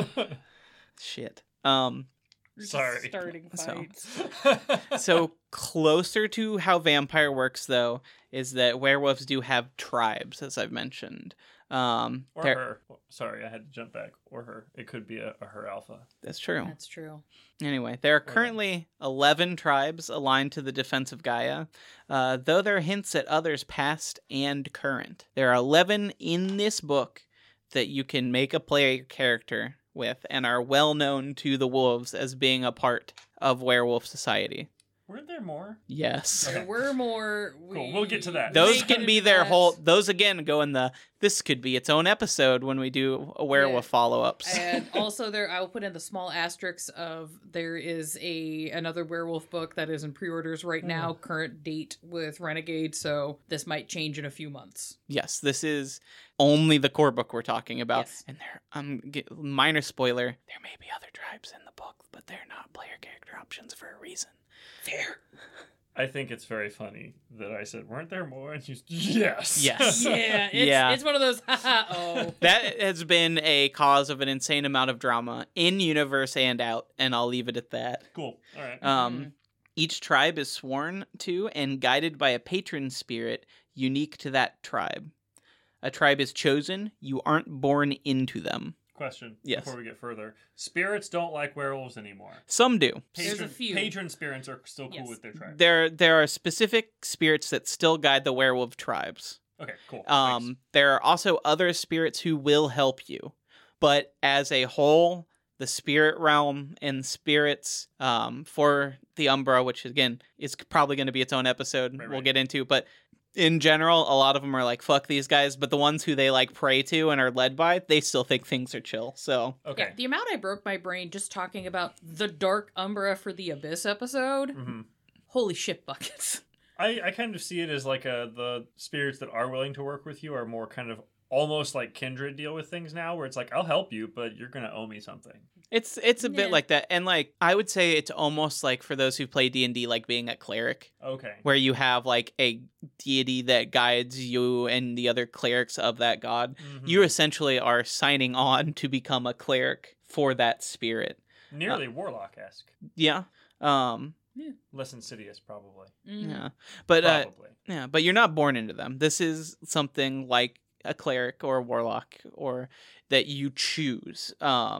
shit. We're just Sorry. starting So- fights. So closer to how vampire works, though, is that werewolves do have tribes, as I've mentioned. Or They're- her. Sorry, I had to jump back. Or her. It could be a her alpha. That's true. That's true. Anyway, there are them. currently 11 tribes aligned to the defense of Gaia, though there are hints at others past and current. There are 11 in this book that you can make a player character with and are well known to the wolves as being a part of werewolf society. Weren't there more? Yes. Okay. There were more. Cool, we'll get to that. Those Make can it be into their that. whole. Those again go in the. This could be its own episode when we do a werewolf follow-ups. And also there, I'll put in the small asterisks of there is another werewolf book that is in pre-orders right now, current date with Renegade, so this might change in a few months. Yes, this is only the core book we're talking about. Yes. And there, minor spoiler, there may be other tribes in the book, but they're not player character options for a reason. Fair. I think it's very funny that I said, weren't there more? And she's, yes. Yes. Yeah, it's one of those, haha, oh. That has been a cause of an insane amount of drama in universe and out, and I'll leave it at that. Cool. All right. Each tribe is sworn to and guided by a patron spirit unique to that tribe. A tribe is chosen, you aren't born into them. Question. Yes. Before we get further. Spirits don't like werewolves anymore. Some do. There's a few. Patron spirits are still cool Yes. with their tribe. There are specific spirits that still guide the werewolf tribes. Okay, cool. Thanks. There are also other spirits who will help you, but as a whole, the spirit realm and spirits for the Umbra, which again is probably going to be its own episode, Right, we'll right. get into, but in general, a lot of them are like, fuck these guys, but the ones who they like pray to and are led by, they still think things are chill, so. Okay. Yeah, the amount I broke my brain just talking about the Dark Umbra for the Abyss episode, Mhm. holy shit buckets. I kind of see it as like the spirits that are willing to work with you are more kind of almost like kindred deal with things now, where it's like, I'll help you, but you're going to owe me something. It's a bit Yeah. like that, and like, I would say it's almost like for those who play D&D, like being a cleric. Okay. Where you have like a deity that guides you and the other clerics of that god. Mhm. You essentially are signing on to become a cleric for that spirit. Nearly warlock-esque. Yeah. Less insidious, probably. Yeah, but Probably. but you're not born into them. This is something like a cleric or a warlock, or that you choose.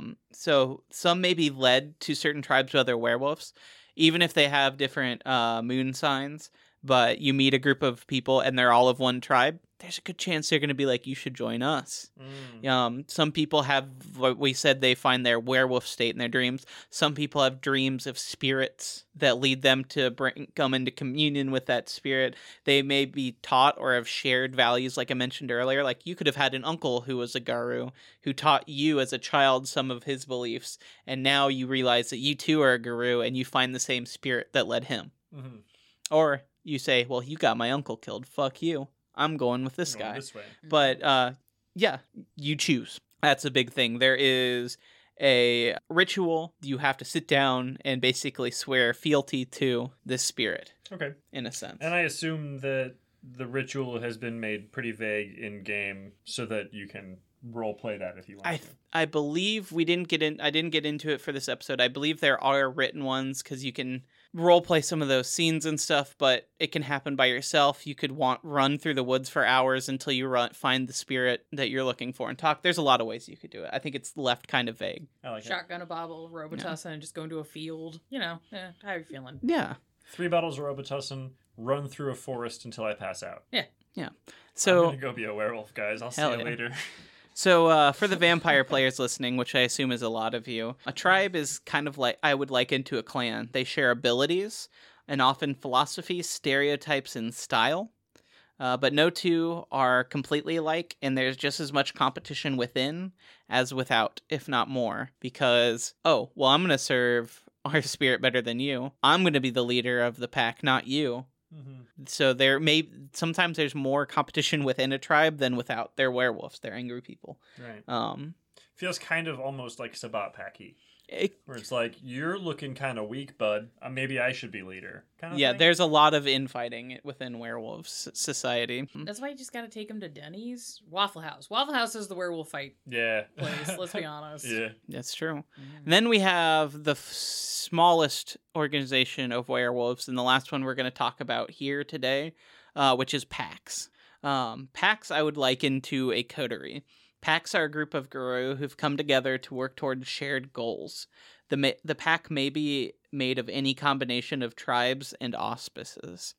So some may be led to certain tribes with other werewolves, even if they have different moon signs. But you meet a group of people and they're all of one tribe. There's a good chance they're going to be like, you should join us. Some people have what we said, they find their werewolf state in their dreams. Some people have dreams of spirits that lead them to come into communion with that spirit. They may be taught or have shared values, like I mentioned earlier. Like you could have had an uncle who was a guru who taught you as a child some of his beliefs, and now you realize that you too are a guru and you find the same spirit that led him. Mm-hmm. Or you say, well, you got my uncle killed. Fuck you. I'm going with this guy. This way. But yeah, you choose. That's a big thing. There is a ritual. You have to sit down and basically swear fealty to this spirit. Okay. In a sense. And I assume that the ritual has been made pretty vague in game so that you can role play that if you want to. I believe I didn't get into it for this episode. I believe there are written ones because you can role play some of those scenes and stuff, but it can happen by yourself. You could run through the woods for hours until you find the spirit that you're looking for and talk. There's a lot of ways you could do it. I think it's left kind of vague. I like Shotgun a bottle of Robitussin and just go into a field. How are you feeling? Yeah. 3 bottles of Robitussin, run through a forest until I pass out. Yeah. So I'm gonna go be a werewolf, guys. I'll see you later. So for the vampire players listening, which I assume is a lot of you, a tribe is kind of like, I would liken to a clan. They share abilities and often philosophies, stereotypes, and style. But no two are completely alike, and there's just as much competition within as without, if not more. Because, I'm going to serve our spirit better than you. I'm going to be the leader of the pack, not you. Mm-hmm. So sometimes there's more competition within a tribe than without. They're werewolves. They're angry people. Right. Feels kind of almost like Sabat Packy. Where it's like, you're looking kind of weak, bud. Maybe I should be leader. Kind of thing. There's a lot of infighting within werewolves society. That's why you just gotta take them to Denny's. Waffle House. Waffle House is the werewolf fight place, let's be honest. Yeah. That's true. And then we have the smallest organization of werewolves, and the last one we're going to talk about here today, which is packs. Packs I would liken to a coterie. Packs are a group of guru who've come together to work toward shared goals. The pack may be made of any combination of tribes and auspices.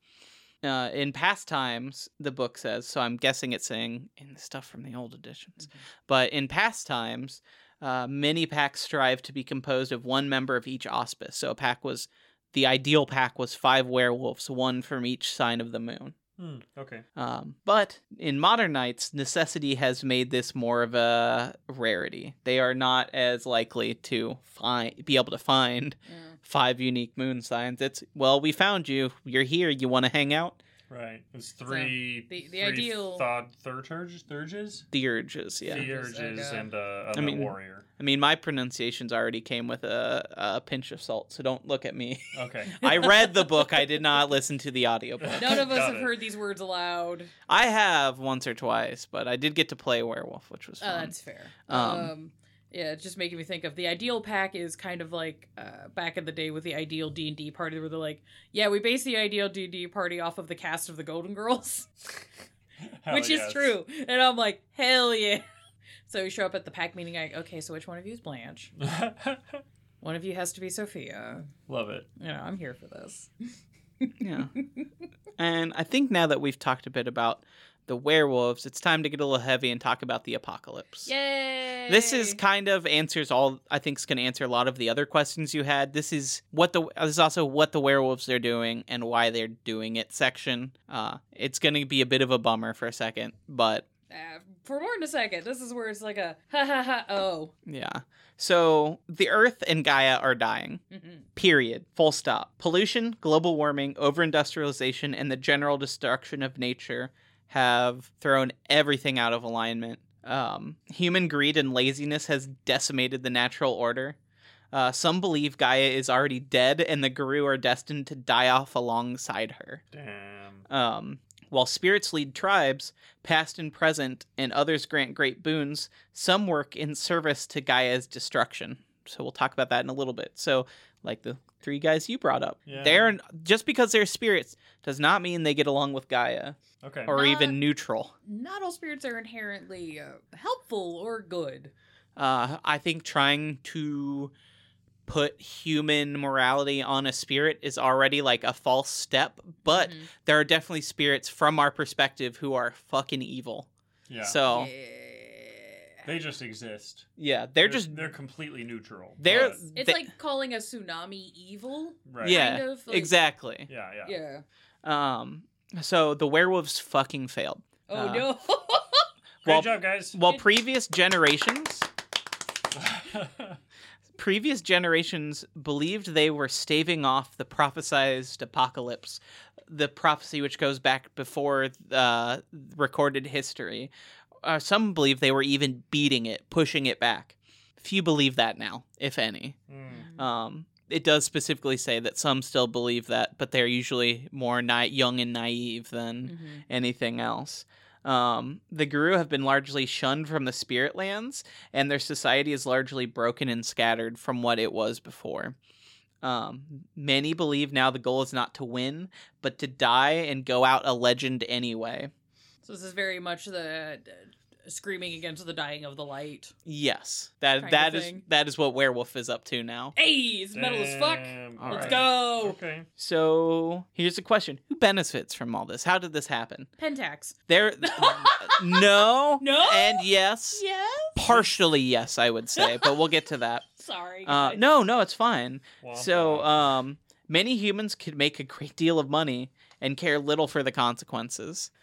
In past times, the book says, so I'm guessing it's saying in the stuff from the old editions, but in past times, many packs strive to be composed of one member of each auspice. So the ideal pack was 5 werewolves, 1 from each sign of the moon. Okay. But in modern nights, necessity has made this more of a rarity. They are not as likely to be able to find 5 unique moon signs. It's, we found you. You're here. You want to hang out? Right. It's 3. The three ideal Thurges? Theurges, yeah. Theurges and a warrior. I mean, my pronunciations already came with a pinch of salt, so don't look at me. Okay. I read the book. I did not listen to the audiobook. None of us have heard these words aloud. I have once or twice, but I did get to play werewolf, which was fun. Oh, that's fair. Yeah, it's just making me think of the ideal pack is kind of like back in the day with the ideal D&D party where they're like, yeah, we base the ideal D&D party off of the cast of the Golden Girls. Which is true. And I'm like, hell yeah. So we show up at the pack meeting, okay, so which one of you is Blanche? One of you has to be Sophia. Love it. I'm here for this. Yeah. And I think now that we've talked a bit about the werewolves, it's time to get a little heavy and talk about the apocalypse. Yay! This is kind of answers all, I think it's going to answer a lot of the other questions you had. This is also what the werewolves are doing and why they're doing it section. It's going to be a bit of a bummer for a second, but for more than a second, this is where it's like a ha ha ha oh. Yeah. So the Earth and Gaia are dying. Period. Full stop. Pollution, global warming, over-industrialization, and the general destruction of nature have thrown everything out of alignment. Human greed and laziness has decimated the natural order. Some believe Gaia is already dead and the Guru are destined to die off alongside her. Damn. While spirits lead tribes, past and present, and others grant great boons, some work in service to Gaia's destruction. So we'll talk about that in a little bit. So like the 3 guys you brought up. Yeah. They're just because they're spirits does not mean they get along with Gaia Okay. or even neutral. Not all spirits are inherently helpful or good. I think trying to put human morality on a spirit is already like a false step, but Mhm. there are definitely spirits from our perspective who are fucking evil. Yeah. So They just exist. yeah, They're completely neutral. They're- but- It's They- like calling a tsunami evil. right. yeah, kind of, like- exactly. Yeah. Yeah. So the werewolves fucking failed. Oh Uh, no. Great Well- job, guys. While previous generations believed they were staving off the prophesized apocalypse, the prophecy which goes back before recorded history. Some believe they were even beating it, pushing it back. Few believe that now, if any. It does specifically say that some still believe that, but they're usually more young and naive than Mhm. anything else. The Guru have been largely shunned from the spirit lands, and their society is largely broken and scattered from what it was before. Many believe now the goal is not to win, but to die and go out a legend anyway. So this is very much the screaming against the dying of the light. Yes, Kind that of is thing. that is what Werewolf is up to now. Hey, it's metal as fuck. All Let's right. go. Okay. So here's the question: who benefits from all this? How did this happen? Pentax. There, no, No? and yes, Yes. partially yes, I would say, but we'll get to that. Sorry. guys. No, it's fine. Womp So, womp. many humans could make a great deal of money and care little for the consequences.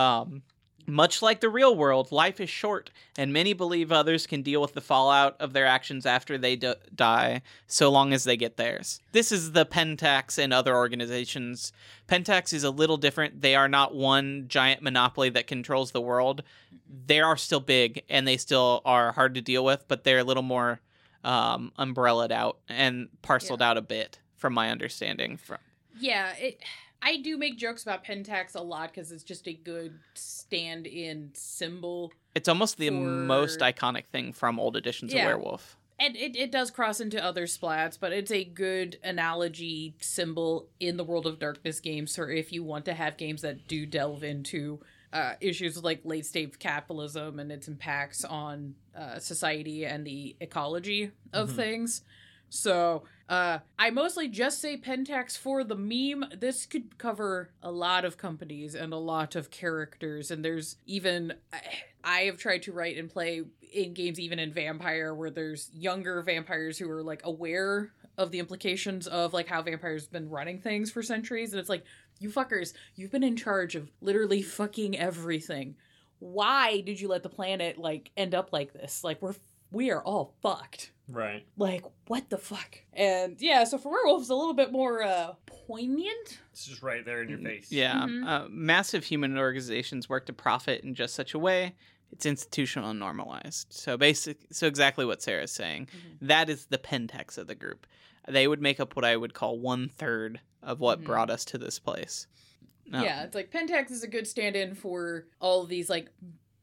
Much like the real world, life is short, and many believe others can deal with the fallout of their actions after they die, so long as they get theirs. This is the Pentax and other organizations. Pentax is a little different. They are not one giant monopoly that controls the world. They are still big, and they still are hard to deal with, but they're a little more umbrellaed out and parceled out a bit, from my understanding. Yeah, I do make jokes about Pentax a lot because it's just a good stand-in symbol. It's almost the For- most iconic thing from old editions of Yeah. Werewolf. And it does cross into other splats, but it's a good analogy symbol in the World of Darkness games for if you want to have games that do delve into issues like late-stage capitalism and its impacts on society and the ecology of Mhm. things. So, I mostly just say Pentax for the meme. This could cover a lot of companies and a lot of characters, and there's even... I have tried to write and play in games, even in Vampire, where there's younger vampires who are, like, aware of the implications of, like, how vampires have been running things for centuries, and it's like, you fuckers, you've been in charge of literally fucking everything. Why did you let the planet, like, end up like this? Like, we are all fucked. Right. Like, what the fuck? And yeah, so for Werewolves, a little bit more poignant. It's just right there in your face. Yeah. Mhm. Massive human organizations work to profit in just such a way. It's institutional and normalized. So exactly what Sarah's saying. Mhm. That is the Pentax of the group. They would make up what I would call 1/3 of what Mhm. brought us to this place. Yeah, it's like Pentax is a good stand-in for all of these, like,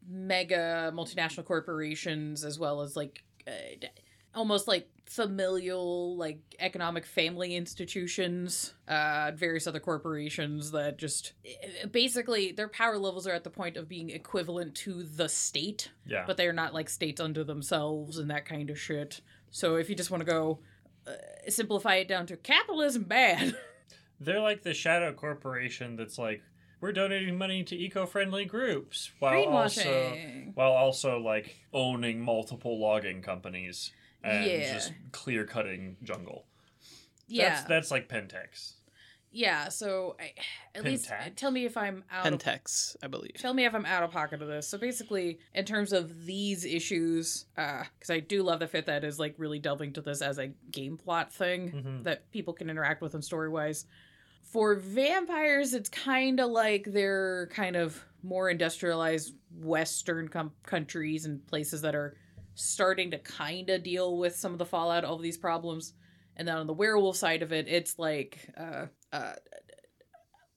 mega multinational corporations, as well as, like, almost like familial, like, economic family institutions, various other corporations that just basically their power levels are at the point of being equivalent to the state, Yeah. but they're not like states unto themselves and that kind of shit. So if you just want to go simplify it down to capitalism bad. They're like the shadow corporation that's like, we're donating money to eco-friendly groups Greenwashing. while also like owning multiple logging companies and Yeah. just clear-cutting jungle. Yeah. That's like Pentax. Yeah, so at least Pentax? tell me if I'm out of Pentax, I believe. tell me if I'm out of pocket of this. So basically, in terms of these issues, because I do love the fifth ed is like really delving to this as a game plot thing Mhm. that people can interact with and story wise. For vampires, it's kind of like they're kind of more industrialized Western countries and places that are starting to kind of deal with some of the fallout of these problems. And then on the werewolf side of it, it's like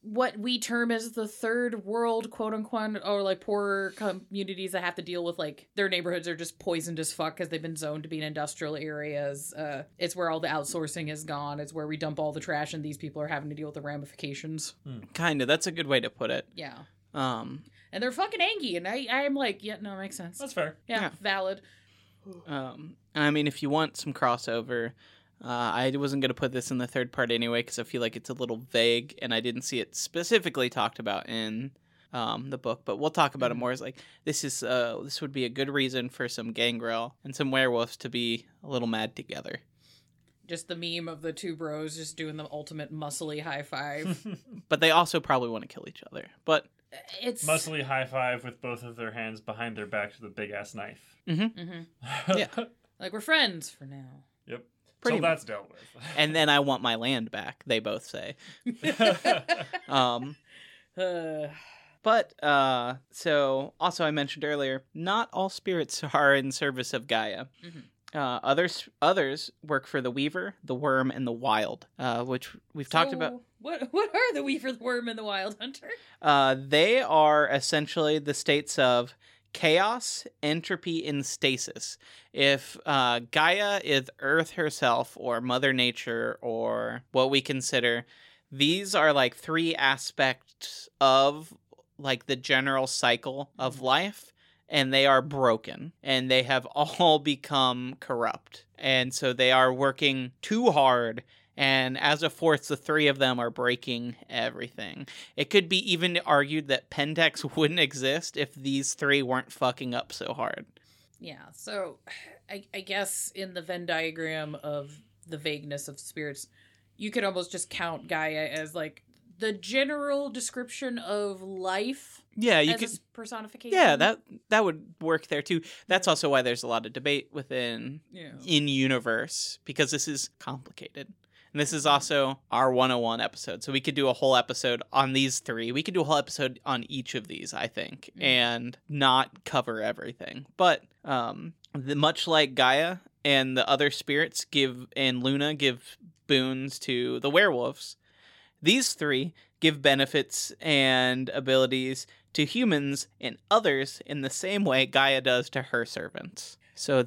what we term as the third world, quote unquote, or like poorer communities that have to deal with like their neighborhoods are just poisoned as fuck because they've been zoned to be in industrial areas. It's where all the outsourcing is gone. It's where we dump all the trash, and these people are having to deal with the ramifications. Kind of. That's a good way to put it. Yeah. Um, And they're fucking angry, and I'm like, yeah, no, it makes sense. That's fair. Yeah, Yeah. valid. I mean, if you want some crossover, I wasn't going to put this in the third part anyway because I feel like it's a little vague and I didn't see it specifically talked about in the book, but we'll talk about it more as like this would be a good reason for some gangrel and some werewolves to be a little mad together. Just the meme of the two bros just doing the ultimate muscly high five. But they also probably want to kill each other. But It's Muscly high five with both of their hands behind their backs with a big ass knife. Yeah. like we're friends for now. Yep. Pretty So that's dealt with. and then I want my land back, they both say. But so also I mentioned earlier, not all spirits are in service of Gaia. Others work for the Weaver, the Worm, and the Wild, which we've talked about. What are the Weaver, the Worm, and the Wild Hunter? They are essentially the states of chaos, entropy, and stasis. If Gaia is Earth herself, or Mother Nature, or what we consider, these are like three aspects of like the general cycle of life. And they are broken, and they have all become corrupt. And so they are working too hard, and as a force, the three of them are breaking everything. It could be even argued that Pentex wouldn't exist if these three weren't fucking up so hard. Yeah, so I guess in the Venn diagram of the vagueness of spirits, you could almost just count Gaia as like the general description of life. Yeah, you as could. a personification. Yeah, that would work there too. That's also why there's a lot of debate within in universe, because this is complicated. And this is also our 101 episode. So we could do a whole episode on these three. We could do a whole episode on each of these, I think, and not cover everything. But much like Gaia and the other spirits and Luna give boons to the werewolves, these three give benefits and abilities to humans and others in the same way Gaia does to her servants. So,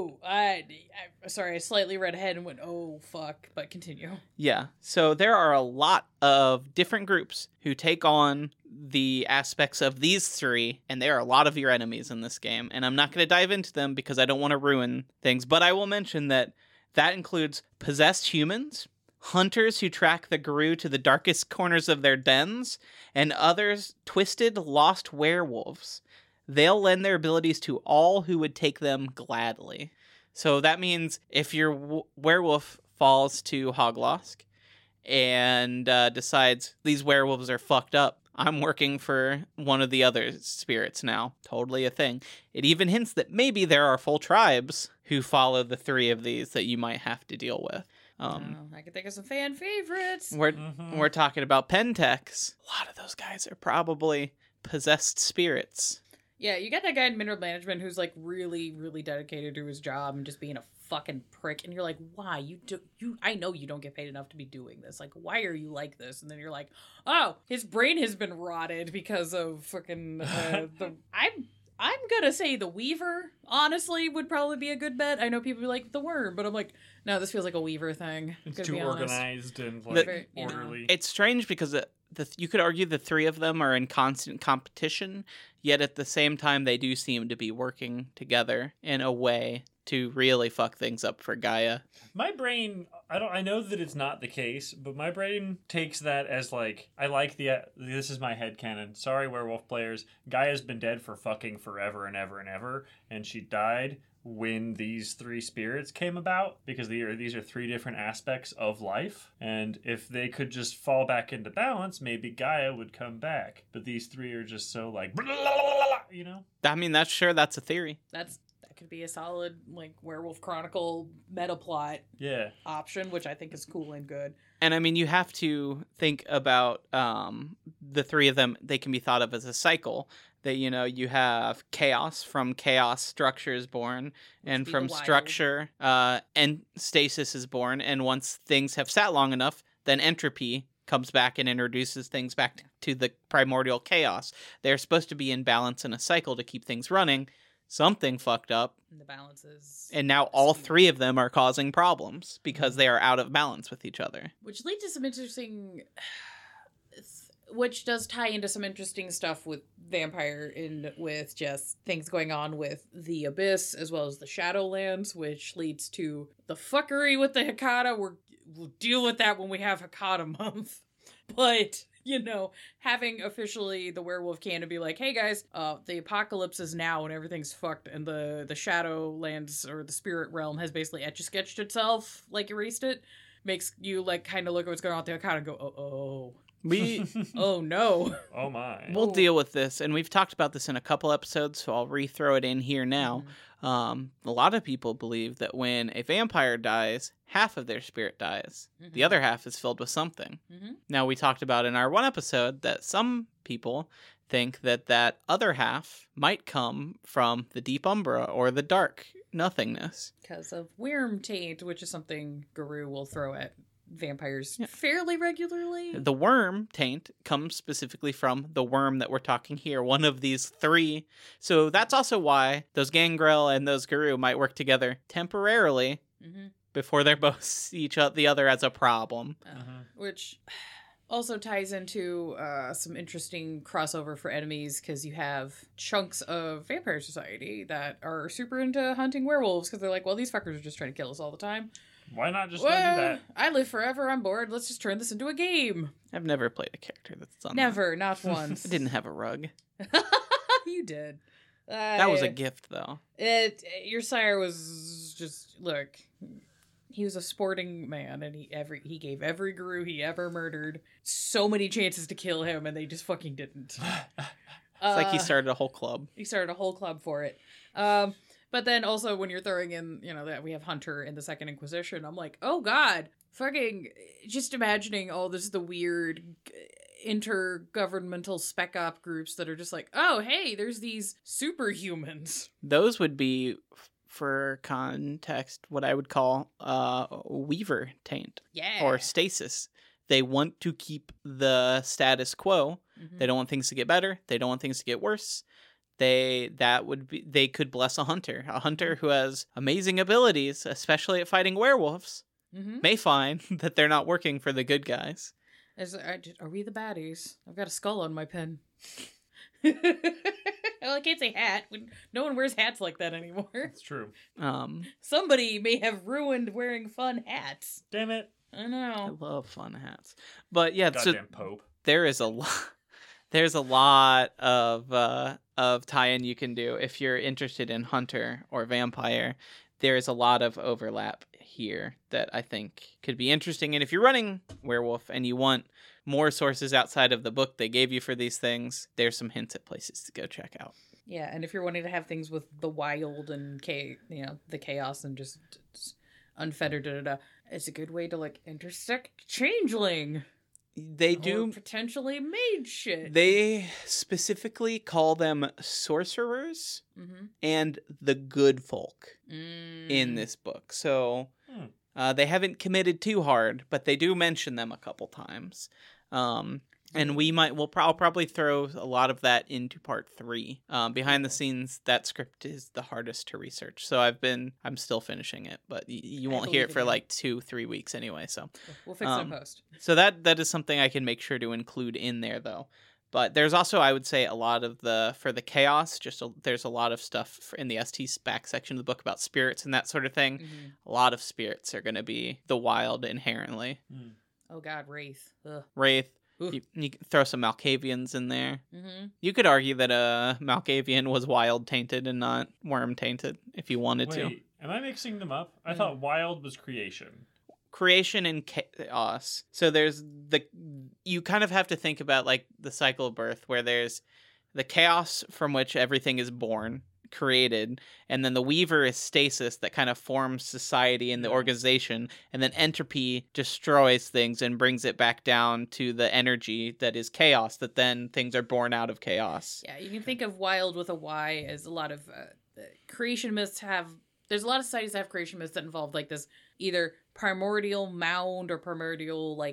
sorry, I slightly read ahead and went, oh, fuck, but continue. yeah. So there are a lot of different groups who take on the aspects of these three, and there are a lot of your enemies in this game. And I'm not going to dive into them because I don't want to ruin things, but I will mention that includes possessed humans, hunters who track the Garou to the darkest corners of their dens, and others twisted, lost werewolves. They'll lend their abilities to all who would take them gladly. So that means if your werewolf falls to Hoglosk and decides these werewolves are fucked up, I'm working for one of the other spirits now. Totally a thing. It even hints that maybe there are full tribes who follow the three of these that you might have to deal with. I can think of some fan favorites. We're talking about Pentex. A lot of those guys are probably possessed spirits. Yeah, you got that guy in mineral management who's like really, really dedicated to his job and just being a fucking prick, and you're like, why? I know you don't get paid enough to be doing this. Like, why are you like this? And then you're like, oh, his brain has been rotted because of fucking I'm gonna say the Weaver, honestly, would probably be a good bet. I know people are like the Worm, but I'm like, no, this feels like a Weaver thing. It's too organized and orderly. It's strange because you could argue the three of them are in constant competition, yet at the same time they do seem to be working together in a way to really fuck things up for Gaia. My brain, I know that it's not the case, but my brain takes that as like, this is my headcanon. Sorry, werewolf players. Gaia's been dead for fucking forever and ever and ever, and she died when these three spirits came about, because these are three different aspects of life, and if they could just fall back into balance, maybe Gaia would come back. But these three are just so like, blah, blah, blah, blah, you know? I mean, that's a theory. That could be a solid like Werewolf Chronicle meta plot option, which I think is cool and good. And I mean, you have to think about the three of them. They can be thought of as a cycle. That, you know, you have chaos. From chaos, structure is born, and from structure, and stasis is born. And once things have sat long enough, then entropy comes back and introduces things back to the primordial chaos. They're supposed to be in balance in a cycle to keep things running. Something fucked up. And the balance is... And now all three of them are causing problems because they are out of balance with each other. Which leads to some interesting... Which does tie into some interesting stuff with Vampire and with just things going on with the Abyss as well as the Shadowlands, which leads to the fuckery with the Hekata. We'll deal with that when we have Hekata month. But, you know, having officially the werewolf canon be like, hey guys, the apocalypse is now and everything's fucked, and the Shadowlands or the spirit realm has basically etch-a-sketched itself, like erased it, makes you like kind of look at what's going on with the Hekata and go, oh. Oh no. Oh my. We'll deal with this, and we've talked about this in a couple episodes, so I'll re-throw it in here now. A lot of people believe that when a vampire dies, half of their spirit dies. The other half is filled with something. Now, we talked about in our one episode that some people think that that other half might come from the deep umbra or the dark nothingness. Because of worm taint, which is something Guru will throw at vampires fairly regularly. The worm taint comes specifically from the worm that we're talking here, one of these three. So that's also why those Gangrel and those Guru might work together temporarily before they both see the other as a problem. Which also ties into some interesting crossover for enemies, because you have chunks of Vampire Society that are super into hunting werewolves because they're like, well, these fuckers are just trying to kill us all the time. Why not just go do that? I live forever. I'm bored. Let's just turn this into a game. I've never played a character that's done Never, not once. I didn't have a rug. You did. That was a gift, though. Your sire was just, look, he was a sporting man, and he gave every Guru he ever murdered so many chances to kill him, and they just fucking didn't. It's like he started a whole club. He started a whole club for it. But then also when you're throwing in, you know, that we have Hunter in the Second Inquisition, I'm like, oh god, fucking just imagining all this, the weird intergovernmental spec op groups that are just like, oh, hey, there's these superhumans. Those would be, for context, what I would call Weaver taint. Yeah. Or stasis. They want to keep the status quo. They don't want things to get better. They don't want things to get worse. They could bless a hunter who has amazing abilities, especially at fighting werewolves, may find that they're not working for the good guys. Are we the baddies? I've got a skull on my pen. Well, I can't say hat. No one wears hats like that anymore. It's true. Somebody may have ruined wearing fun hats. Damn it. I know. I love fun hats. But yeah, Goddamn Pope. There is a lot. There's a lot of tie-in you can do if you're interested in hunter or vampire. There is a lot of overlap here that I think could be interesting. And if you're running werewolf and you want more sources outside of the book they gave you for these things, there's some hints at places to go check out. Yeah, and if you're wanting to have things with the wild and the chaos and just unfettered, it's a good way to like intersect changeling. They do potentially mage shit. They specifically call them sorcerers and the good folk in this book. So they haven't committed too hard, but they do mention them a couple times. And I'll probably throw a lot of that into part 3. Behind the scenes, that script is the hardest to research. So I'm still finishing it, but you won't hear it for like 2-3 weeks anyway. So we'll fix it in post. So that is something I can make sure to include in there though. But there's also, I would say, a lot of for the chaos, there's a lot of stuff in the ST back section of the book about spirits and that sort of thing. A lot of spirits are going to be the wild inherently. Oh god, Wraith. Ugh. Wraith. You can throw some Malkavians in there. You could argue that a Malkavian was wild tainted and not worm tainted if you wanted to. Am I mixing them up? I thought wild was creation. Creation and chaos. So you kind of have to think about like the cycle of birth, where there's the chaos from which everything is born, created, and then the weaver is stasis that kind of forms society and the organization, and then entropy destroys things and brings it back down to the energy that is chaos, that then things are born out of chaos. Yeah, you can think of wild with a Y as a lot of creation myths there's a lot of societies that have creation myths that involve like this either primordial mound or primordial like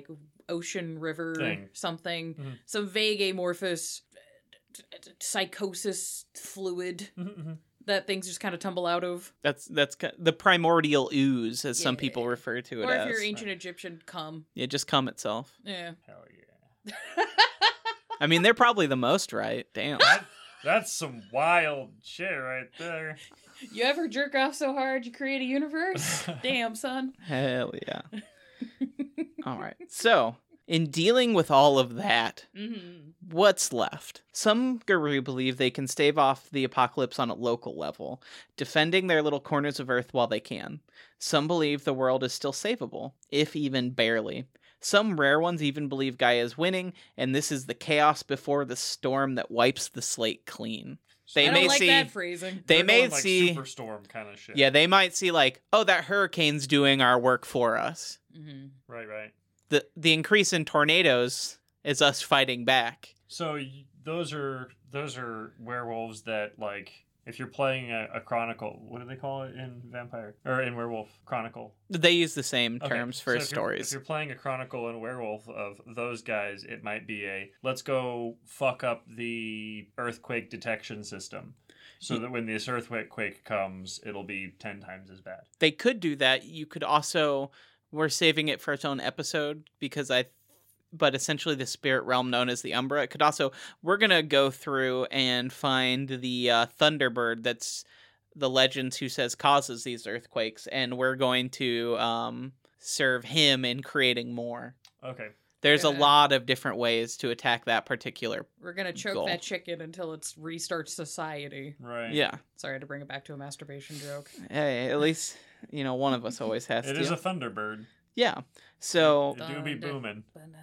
ocean river Thing. something, Mhm. some vague amorphous psychosis fluid that things just kind of tumble out of. That's the primordial ooze, as some Yeah. people refer to it Or if as. you're ancient Egyptian, cum. Yeah, just cum itself. Yeah. Hell yeah. I mean, they're probably the most right. Damn. That's some wild shit right there. You ever jerk off so hard you create a universe? Damn, son. Hell yeah. All right. So, in dealing with all of that, Mm-hmm. what's left? Some Guru believe they can stave off the apocalypse on a local level, defending their little corners of Earth while they can. Some believe the world is still savable, if even barely. Some rare ones even believe Gaia is winning, and this is the chaos before the storm that wipes the slate clean. They I may don't like see. that phrasing. They They're may going, like, see. superstorm kind of shit. Yeah, they might see like, oh, that hurricane's doing our work for us. Mm-hmm. Right. The increase in tornadoes is us fighting back. So those are werewolves that, like, if you're playing a chronicle, what do they call it in Vampire or in Werewolf Chronicle? They use the same Okay, terms so for if stories. If you're playing a Chronicle and Werewolf of those guys, it might be a let's go fuck up the earthquake detection system, so that when this earthquake comes, it'll be 10 times as bad. They could do that. You could also. We're saving it for its own episode because but essentially the spirit realm known as the Umbra. It could also. We're gonna go through and find the Thunderbird. That's the legends who says causes these earthquakes, and we're going to serve him in creating more. Okay. There's a Yeah. lot of different ways to attack that particular. We're gonna choke Goal. that chicken until it restarts society. Right. Yeah. Sorry to bring it back to a masturbation joke. Hey, at least one of us always has It to. is a Thunderbird. Yeah. So It do be booming.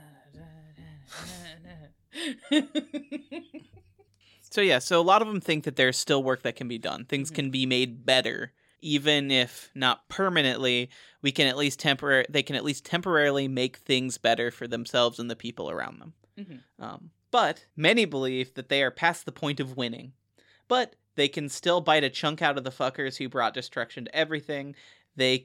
So a lot of them think that there's still work that can be done. Things Mhm. can be made better, even if not permanently. They can at least temporarily make things better for themselves and the people around them. Mhm. But many believe that they are past the point of winning. But they can still bite a chunk out of the fuckers who brought destruction to everything. They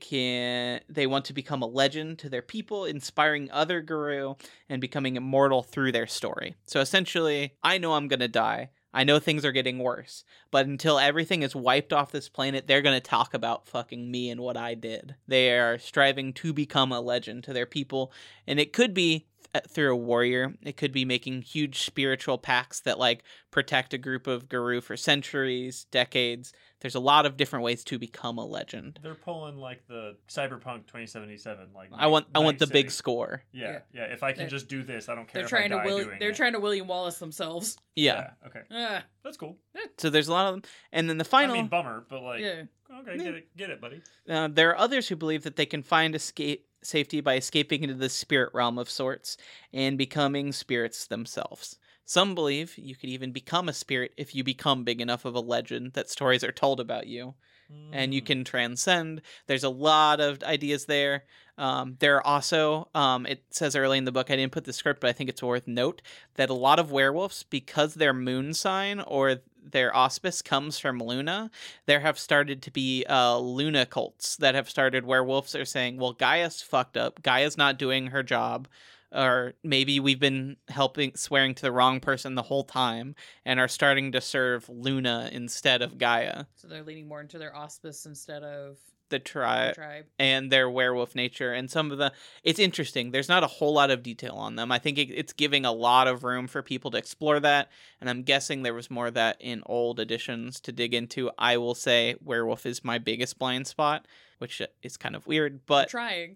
want to become a legend to their people, inspiring other Guru and becoming immortal through their story. So essentially, I know I'm going to die. I know things are getting worse, but until everything is wiped off this planet, they're going to talk about fucking me and what I did. They are striving to become a legend to their people, and it could be through a warrior. It could be making huge spiritual pacts that like protect a group of Guru for centuries, decades. There's a lot of different ways to become a legend. They're pulling like the Cyberpunk 2077. Like I want Night the big City. score. Yeah. If I can They're- just do this, I don't care. They're if trying I die to doing they're it. trying to William Wallace themselves. Yeah. Okay. Ah, That's cool. So there's a lot of them, and then the final. I mean, bummer, but like, yeah. okay, get it, buddy. There are others who believe that they can find safety by escaping into the spirit realm of sorts and becoming spirits themselves. Some believe you could even become a spirit if you become big enough of a legend that stories are told about you, and you can transcend. There's a lot of ideas there. There are also, it says early in the book, I didn't put the script, but I think it's worth note, that a lot of werewolves, because their moon sign or their auspice comes from Luna, there have started to be Luna cults that have started where wolves are saying, well, Gaia's fucked up. Gaia's not doing her job. Or maybe we've been swearing to the wrong person the whole time and are starting to serve Luna instead of Gaia. So they're leaning more into their auspice instead of The the tribe. tribe. And their werewolf nature, and some of it's interesting. There's not a whole lot of detail on them. I think it's giving a lot of room for people to explore that, and I'm guessing there was more of that in old editions to dig into. I will say werewolf is my biggest blind spot, which is kind of weird, but Trying.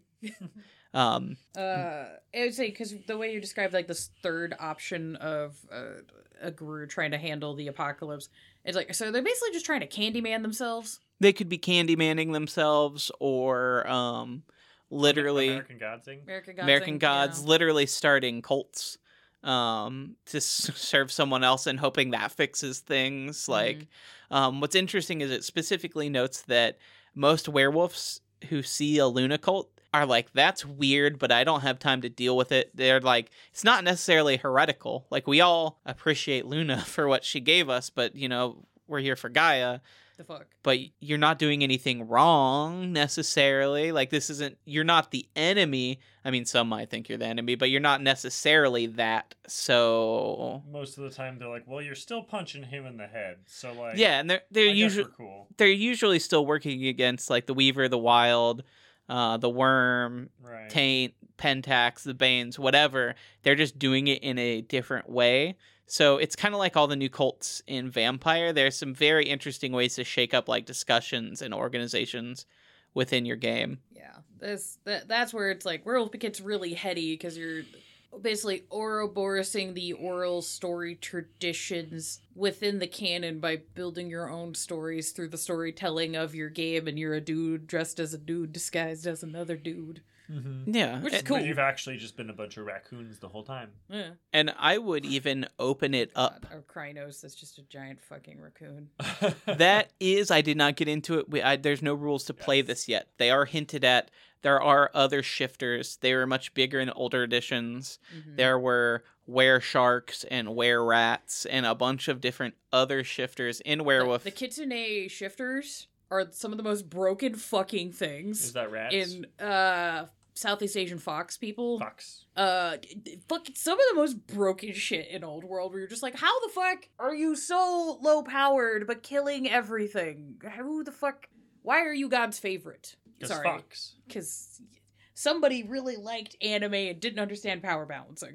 um I would say because the way you described like this third option of a Guru trying to handle the apocalypse, it's like so they're basically just trying to Candyman themselves. they could be Candymanning themselves, or literally American Gods thing. American Gods, yeah. literally starting cults to serve someone else and hoping that fixes things. Like, what's interesting is it specifically notes that most werewolves who see a Luna cult are like, that's weird, but I don't have time to deal with it. They're like, it's not necessarily heretical. Like, we all appreciate Luna for what she gave us, but, we're here for Gaia. the fuck? but you're not doing anything wrong necessarily. Like, this isn't, you're not the enemy. I mean, some might think you're the enemy, but you're not necessarily that. So Most of the time, they're like, "Well, you're still punching him in the head." So like, yeah, and they're I guess usually we're cool, they're usually still working against like the Weaver, the Wild, the Worm, right? Taint, Pentax, the Banes, whatever. They're just doing it in a different way. So it's kind of like all the new cults in Vampire. There's some very interesting ways to shake up like discussions and organizations within your game. Yeah, that's where it's like werewolf gets really heady because you're basically Ouroborosing the oral story traditions within the canon by building your own stories through the storytelling of your game, and you're a dude dressed as a dude disguised as another dude. Mm-hmm. Yeah. Which is and, cool. But you've actually just been a bunch of raccoons the whole time. Yeah. and I would even open it up. Or Krynos, that's just a giant fucking raccoon. That is, I did not get into it. There's no rules to play this yet. They are hinted at. There are other shifters. They were much bigger in older editions. Mhm. There were were-sharks and were-rats and a bunch of different other shifters in Werewolf. The Kitsune shifters are some of the most broken fucking things Is that rats? in Southeast Asian fox people. Fox. Fucking some of the most broken shit in Old World, where you're just like, how the fuck are you so low powered but killing everything? Who the fuck? Why are you God's favorite? Sorry, Fox. because somebody really liked anime and didn't understand power balancing.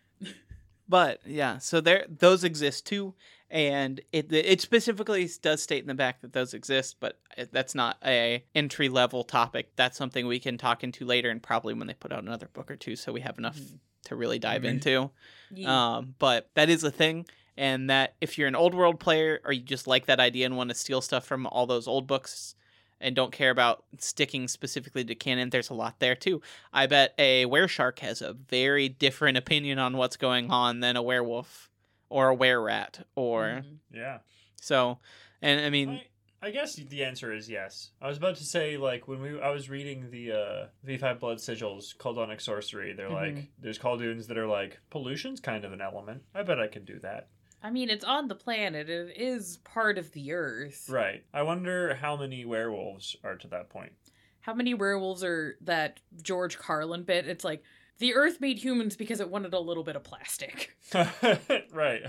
But yeah, so those exist too, and it specifically does state in the back that those exist, but that's not a entry level topic. That's something we can talk into later, and probably when they put out another book or two, so we have enough to really dive into. Yeah. But that is a thing, and that if you're an old world player or you just like that idea and want to steal stuff from all those old books and don't care about sticking specifically to canon, there's a lot there too. I bet a wereshark has a very different opinion on what's going on than a werewolf or a were-rat or Mhm. Yeah. so. And I mean, I guess the answer is yes. I was about to say, like, when I was reading the V5 Blood Sigils, Coldonic Sorcery, they're like, there's Khaldun's that are like, pollution's kind of an element. I bet I can do that. I mean, it's on the planet. It is part of the Earth. Right. I wonder how many werewolves are to that point. How many werewolves are that George Carlin bit? It's like, the Earth made humans because it wanted a little bit of plastic. Right.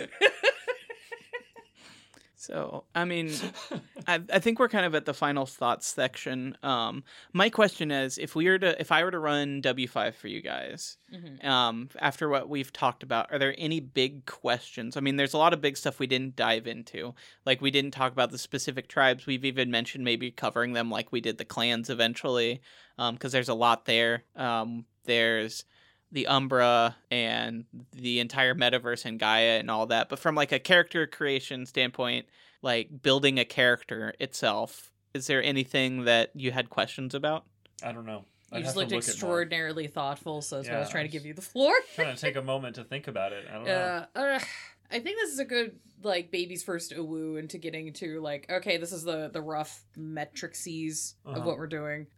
so I mean, I think we're kind of at the final thoughts section. My question is, if I were to run W5 for you guys, after what we've talked about, are there any big questions? I mean, there's a lot of big stuff we didn't dive into. Like, we didn't talk about the specific tribes. We've even mentioned maybe covering them like we did the clans eventually, because there's a lot there. There's the Umbra and the entire metaverse and Gaia and all that. But from like a character creation standpoint, like building a character itself, is there anything that you had questions about? I don't know. You I'd just have to looked look at more. extraordinarily thoughtful, so that's why I was Yeah, trying to I give you the floor. Trying to take a moment to think about it. I don't know. I think this is a good, like, baby's first woo into getting to, like, okay, this is the rough metrics of what we're doing.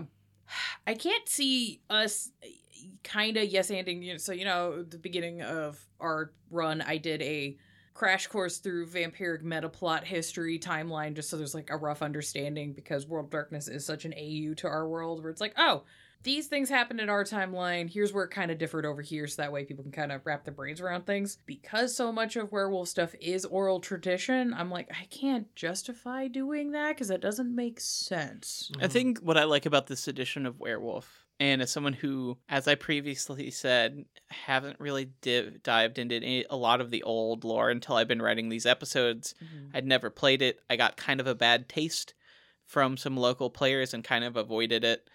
I can't see us kind of yes-anding. So, at the beginning of our run, I did a crash course through vampiric metaplot history timeline, just so there's, like, a rough understanding, because World of Darkness is such an AU to our world, where it's like, oh, these things happened in our timeline. Here's where it kind of differed over here, so that way people can kind of wrap their brains around things. Because so much of werewolf stuff is oral tradition, I'm like, I can't justify doing that because that doesn't make sense. I think what I like about this edition of Werewolf, and as someone who, as I previously said, haven't really dived into a lot of the old lore until I've been writing these episodes, I'd never played it. I got kind of a bad taste from some local players and kind of avoided it.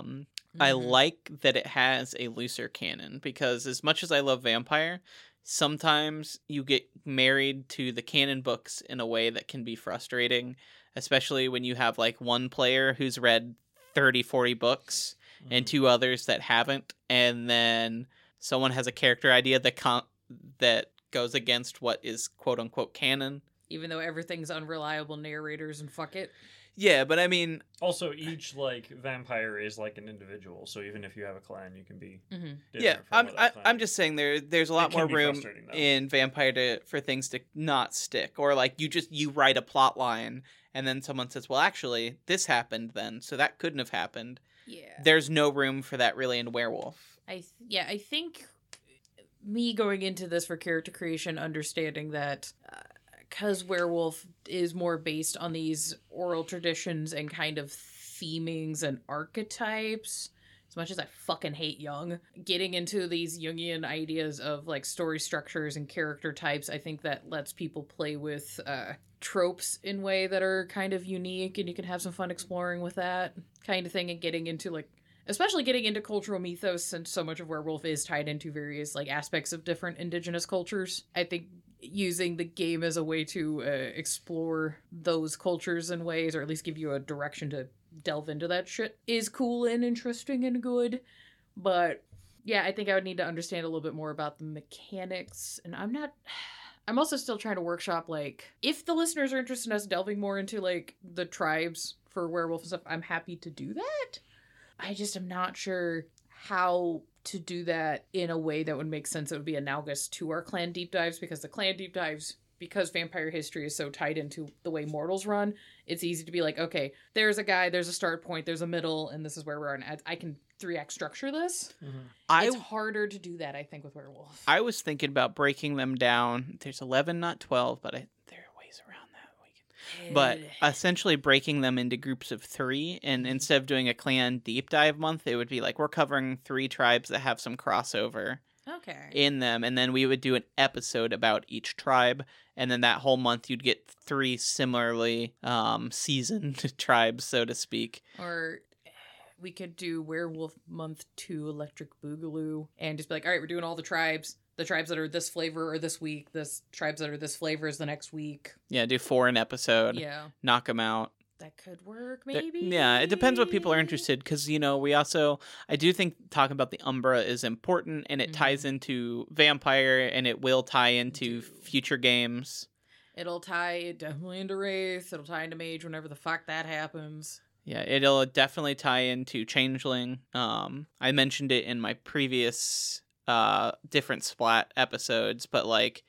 I like that it has a looser canon, because as much as I love Vampire, sometimes you get married to the canon books in a way that can be frustrating, especially when you have like one player who's read 30, 40 books and two others that haven't, and then someone has a character idea that goes against what is quote unquote canon. Even though everything's unreliable narrators and fuck it. Yeah, but I mean, also each like vampire is like an individual, so even if you have a clan, you can be different. Yeah, from what that clan I'm is. just saying there's a lot It can more be room frustrating, though. in Vampire for things to not stick, or like you write a plot line and then someone says, well, actually, this happened then, so that couldn't have happened. Yeah. There's no room for that really in Werewolf. I think me going into this for character creation, understanding that because Werewolf is more based on these oral traditions and kind of themings and archetypes, as much as I fucking hate Jung, getting into these Jungian ideas of like story structures and character types, I think that lets people play with tropes in way that are kind of unique, and you can have some fun exploring with that kind of thing, and getting into like, especially getting into cultural mythos, since so much of Werewolf is tied into various like aspects of different indigenous cultures. I think using the game as a way to explore those cultures in ways, or at least give you a direction to delve into that shit, is cool and interesting and good. But yeah, I think I would need to understand a little bit more about the mechanics, and I'm also still trying to workshop, like, if the listeners are interested in us delving more into like the tribes for Werewolf and stuff, I'm happy to do that. I just am not sure how to do that in a way that would make sense that would be analogous to our clan deep dives, because the clan deep dives, because vampire history is so tied into the way mortals run, it's easy to be like, okay, there's a guy, there's a start point, there's a middle, and this is where we're at. I can 3-act structure this. Mm-hmm. It's harder to do that, I think, with Werewolf. I was thinking about breaking them down. There's 11, not 12, but there are ways around that. But essentially breaking them into groups of 3, and instead of doing a clan deep dive month, it would be like we're covering 3 tribes that have some crossover in them, and then we would do an episode about each tribe, and then that whole month you'd get 3 similarly seasoned tribes, so to speak. Or we could do Werewolf Month 2 Electric Boogaloo, and just be like, all right, we're doing all the tribes that are this flavor or this week, this tribes that are this flavor is the next week. Yeah, do 4 an episode. Yeah. Knock them out. That could work, maybe. Yeah, it depends what people are interested, because, I do think talking about the Umbra is important, and it ties into Vampire, and it will tie into future games. It'll tie definitely into Wraith, it'll tie into Mage whenever the fuck that happens. Yeah, it'll definitely tie into Changeling. I mentioned it in my previous different Splat episodes, but like,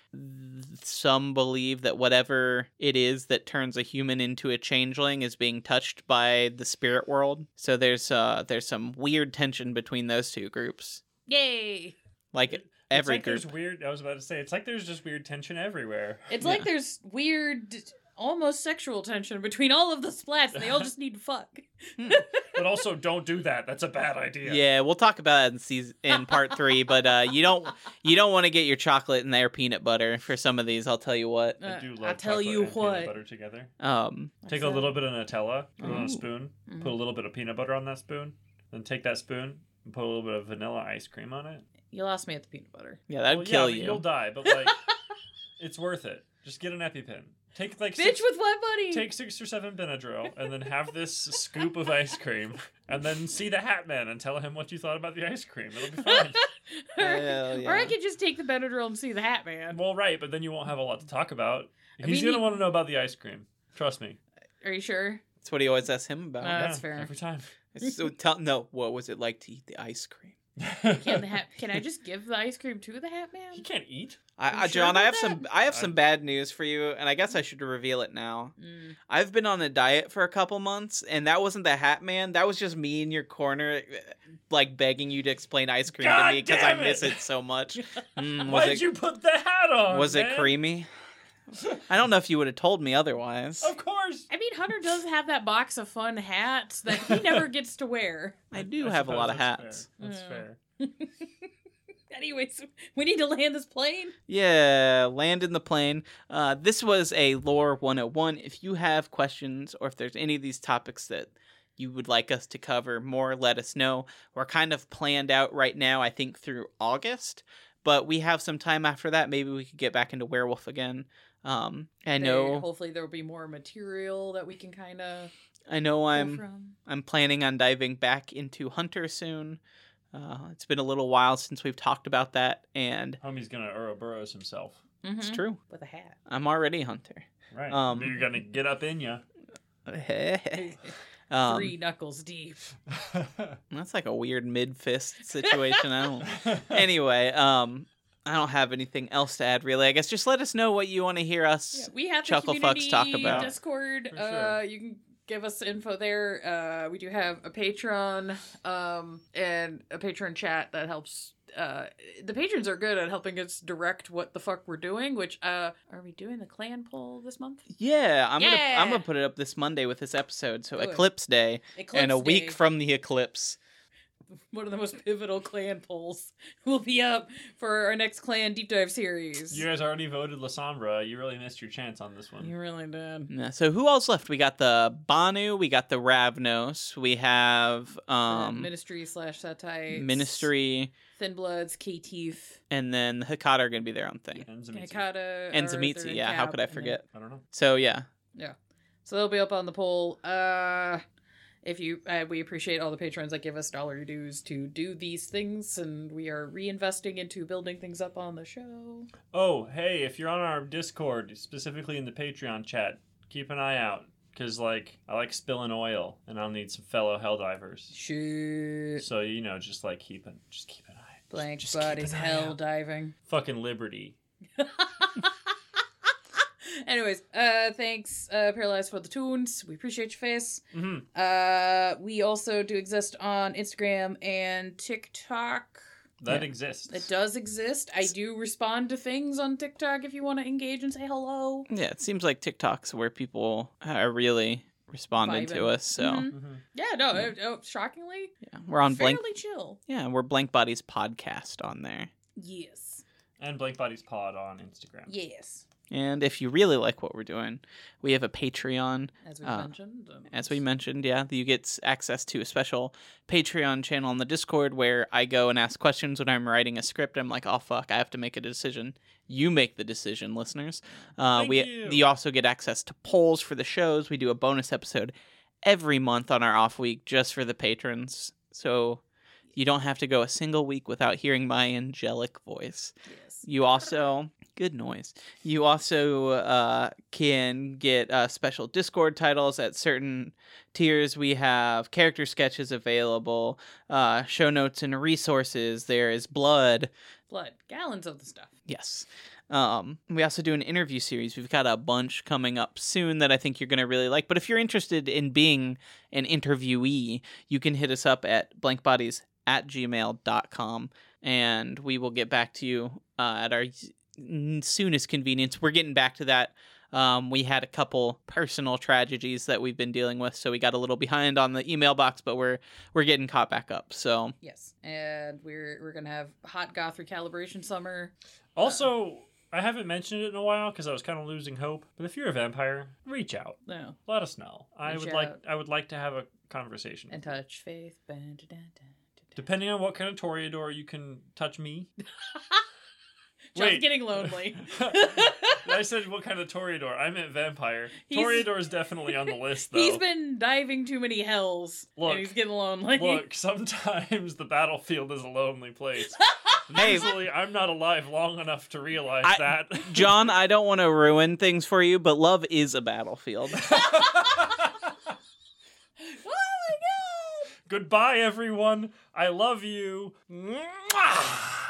some believe that whatever it is that turns a human into a changeling is being touched by the spirit world. So there's some weird tension between those 2 groups. Yay! Like every like group. There's weird. I was about to say, it's like there's just weird tension everywhere. It's like there's weird, almost sexual tension between all of the Splats, and they all just need to fuck. But also, don't do that. That's a bad idea. Yeah, we'll talk about that in part 3. But you don't want to get your chocolate and their peanut butter for some of these. I'll tell you what. I do love I'll tell you and what. peanut butter together. Take a little bit of Nutella, put it on Ooh. a spoon, put a little bit of peanut butter on that spoon, then take that spoon and put a little bit of vanilla ice cream on it. You lost me at the peanut butter. Yeah, that'd kill you. You'll die, but like, it's worth it. Just get an EpiPen. Take like Bitch with what, buddy? Take 6 or 7 Benadryl, and then have this scoop of ice cream, and then see the Hat Man and tell him what you thought about the ice cream. It'll be fine. Hell yeah. Or I could just take the Benadryl and see the Hat Man. Well, right, but then you won't have a lot to talk about. I He's mean, gonna want to know about the ice cream. Trust me. Are you sure? That's what he always asks him about. That's fair. Every time. So what was it like to eat the ice cream? Can I just give the ice cream to the Hat Man? He can't eat. John, I have about some bad news for you, and I guess I should reveal it now. I've been on a diet for a couple months, and that wasn't the Hat Man. That was just me in your corner, like begging you to explain ice cream to me because I miss it so much. Why did you put the hat on? Was man? it creamy? I don't know if you would have told me otherwise. Of course. I mean, Hunter does have that box of fun hats that he never gets to wear. I do have a lot of hats. That's fair. Anyways, we need to land this plane. Yeah, land in the plane. This was a Lore 101. If you have questions or if there's any of these topics that you would like us to cover more, let us know. We're kind of planned out right now, I think, through August. But we have some time after that. Maybe we could get back into Werewolf again. I know. Hopefully there will be more material that we can kind of. I know from. I'm planning on diving back into Hunter soon. It's been a little while since we've talked about that, and Homie's gonna Ouroboros himself. It's true. With a hat. I'm already Hunter. Right. You're gonna get up in ya. 3 knuckles deep. That's like a weird mid-fist situation. I don't. Anyway, I don't have anything else to add, really. I guess just let us know what you want to hear us. Yeah, we have the Chuckle community Fucks talk about. Discord. For sure. You can give us info there. We do have a Patreon, and a Patreon chat that helps. The patrons are good at helping us direct what the fuck we're doing. Which are we doing the clan poll this month? Yeah, I'm Yeah. gonna put it up this Monday with this episode. So Good. Eclipse Day, Eclipse and a week Day. from the eclipse. One of the most pivotal clan polls will be up for our next clan deep dive series. You guys already voted La Sombra. You really missed your chance on this one. You really did. Yeah, so who else left? We got the Banu, we got the Ravnos, we have Ministry / Satites. Ministry, Thin Bloods, K-Teeth, and then the Hikata are gonna be there on thing. And Zamitsu. Hikata, And are Zamitsu, third yeah, how cap, could I and then- forget? I don't know. So yeah. So they'll be up on the poll. If you, we appreciate all the patrons that give us dollar dues to do these things, and we are reinvesting into building things up on the show. Oh, hey, if you're on our Discord, specifically in the Patreon chat, keep an eye out. Because, like, I like spilling oil, and I'll need some fellow Helldivers. Shit. So, you know, just keep an eye. Blank just keep bodies, an eye hell out. diving. Fucking Liberty. Anyways, thanks, Paralyzed, for the tunes. We appreciate your face. Mm-hmm. We also do exist on Instagram and TikTok. That Yeah. exists. It does exist. I do respond to things on TikTok if you want to engage and say hello. Yeah, it seems like TikTok's where people are really responding to Vibing. us. So Mhm. Mm-hmm. Yeah, no, shockingly, yeah, we're on fairly Blank. chill. Yeah, we're Blank Bodies podcast on there. Yes. And Blank Bodies Pod on Instagram. Yes. And if you really like what we're doing, we have a Patreon. As we mentioned. As we mentioned, yeah, you get access to a special Patreon channel on the Discord where I go and ask questions when I'm writing a script. I'm like, oh fuck, I have to make a decision. You make the decision, listeners. Thank you. You also get access to polls for the shows. We do a bonus episode every month on our off week just for the patrons. So you don't have to go a single week without hearing my angelic voice. Yes. You also good noise. You also can get special Discord titles at certain tiers. We have character sketches available, show notes and resources. There is blood. Blood. Gallons of the stuff. Yes. We also do an interview series. We've got a bunch coming up soon that I think you're going to really like. But if you're interested in being an interviewee, you can hit us up at blankbodies@gmail.com, and we will get back to you at our soonest convenience. We're getting back to that. We had a couple personal tragedies that we've been dealing with, so we got a little behind on the email box, but we're getting caught back up. So Yes. And we're gonna have hot goth recalibration summer. Also, I haven't mentioned it in a while because I was kind of losing hope. But if you're a vampire, reach out. No. Let us know. I Reach would out. like to have a conversation. And with you. touch faith. Depending on what kind of Toreador you can touch me. John's Wait. getting lonely. I said what kind of Toreador? I meant vampire. He's- Toreador is definitely on the list, though. He's been diving too many hells. Look. And he's getting lonely. Look, sometimes the battlefield is a lonely place. Hey. Usually, I'm not alive long enough to realize that. John, I don't want to ruin things for you, but love is a battlefield. Oh my god! Goodbye, everyone. I love you. Mwah!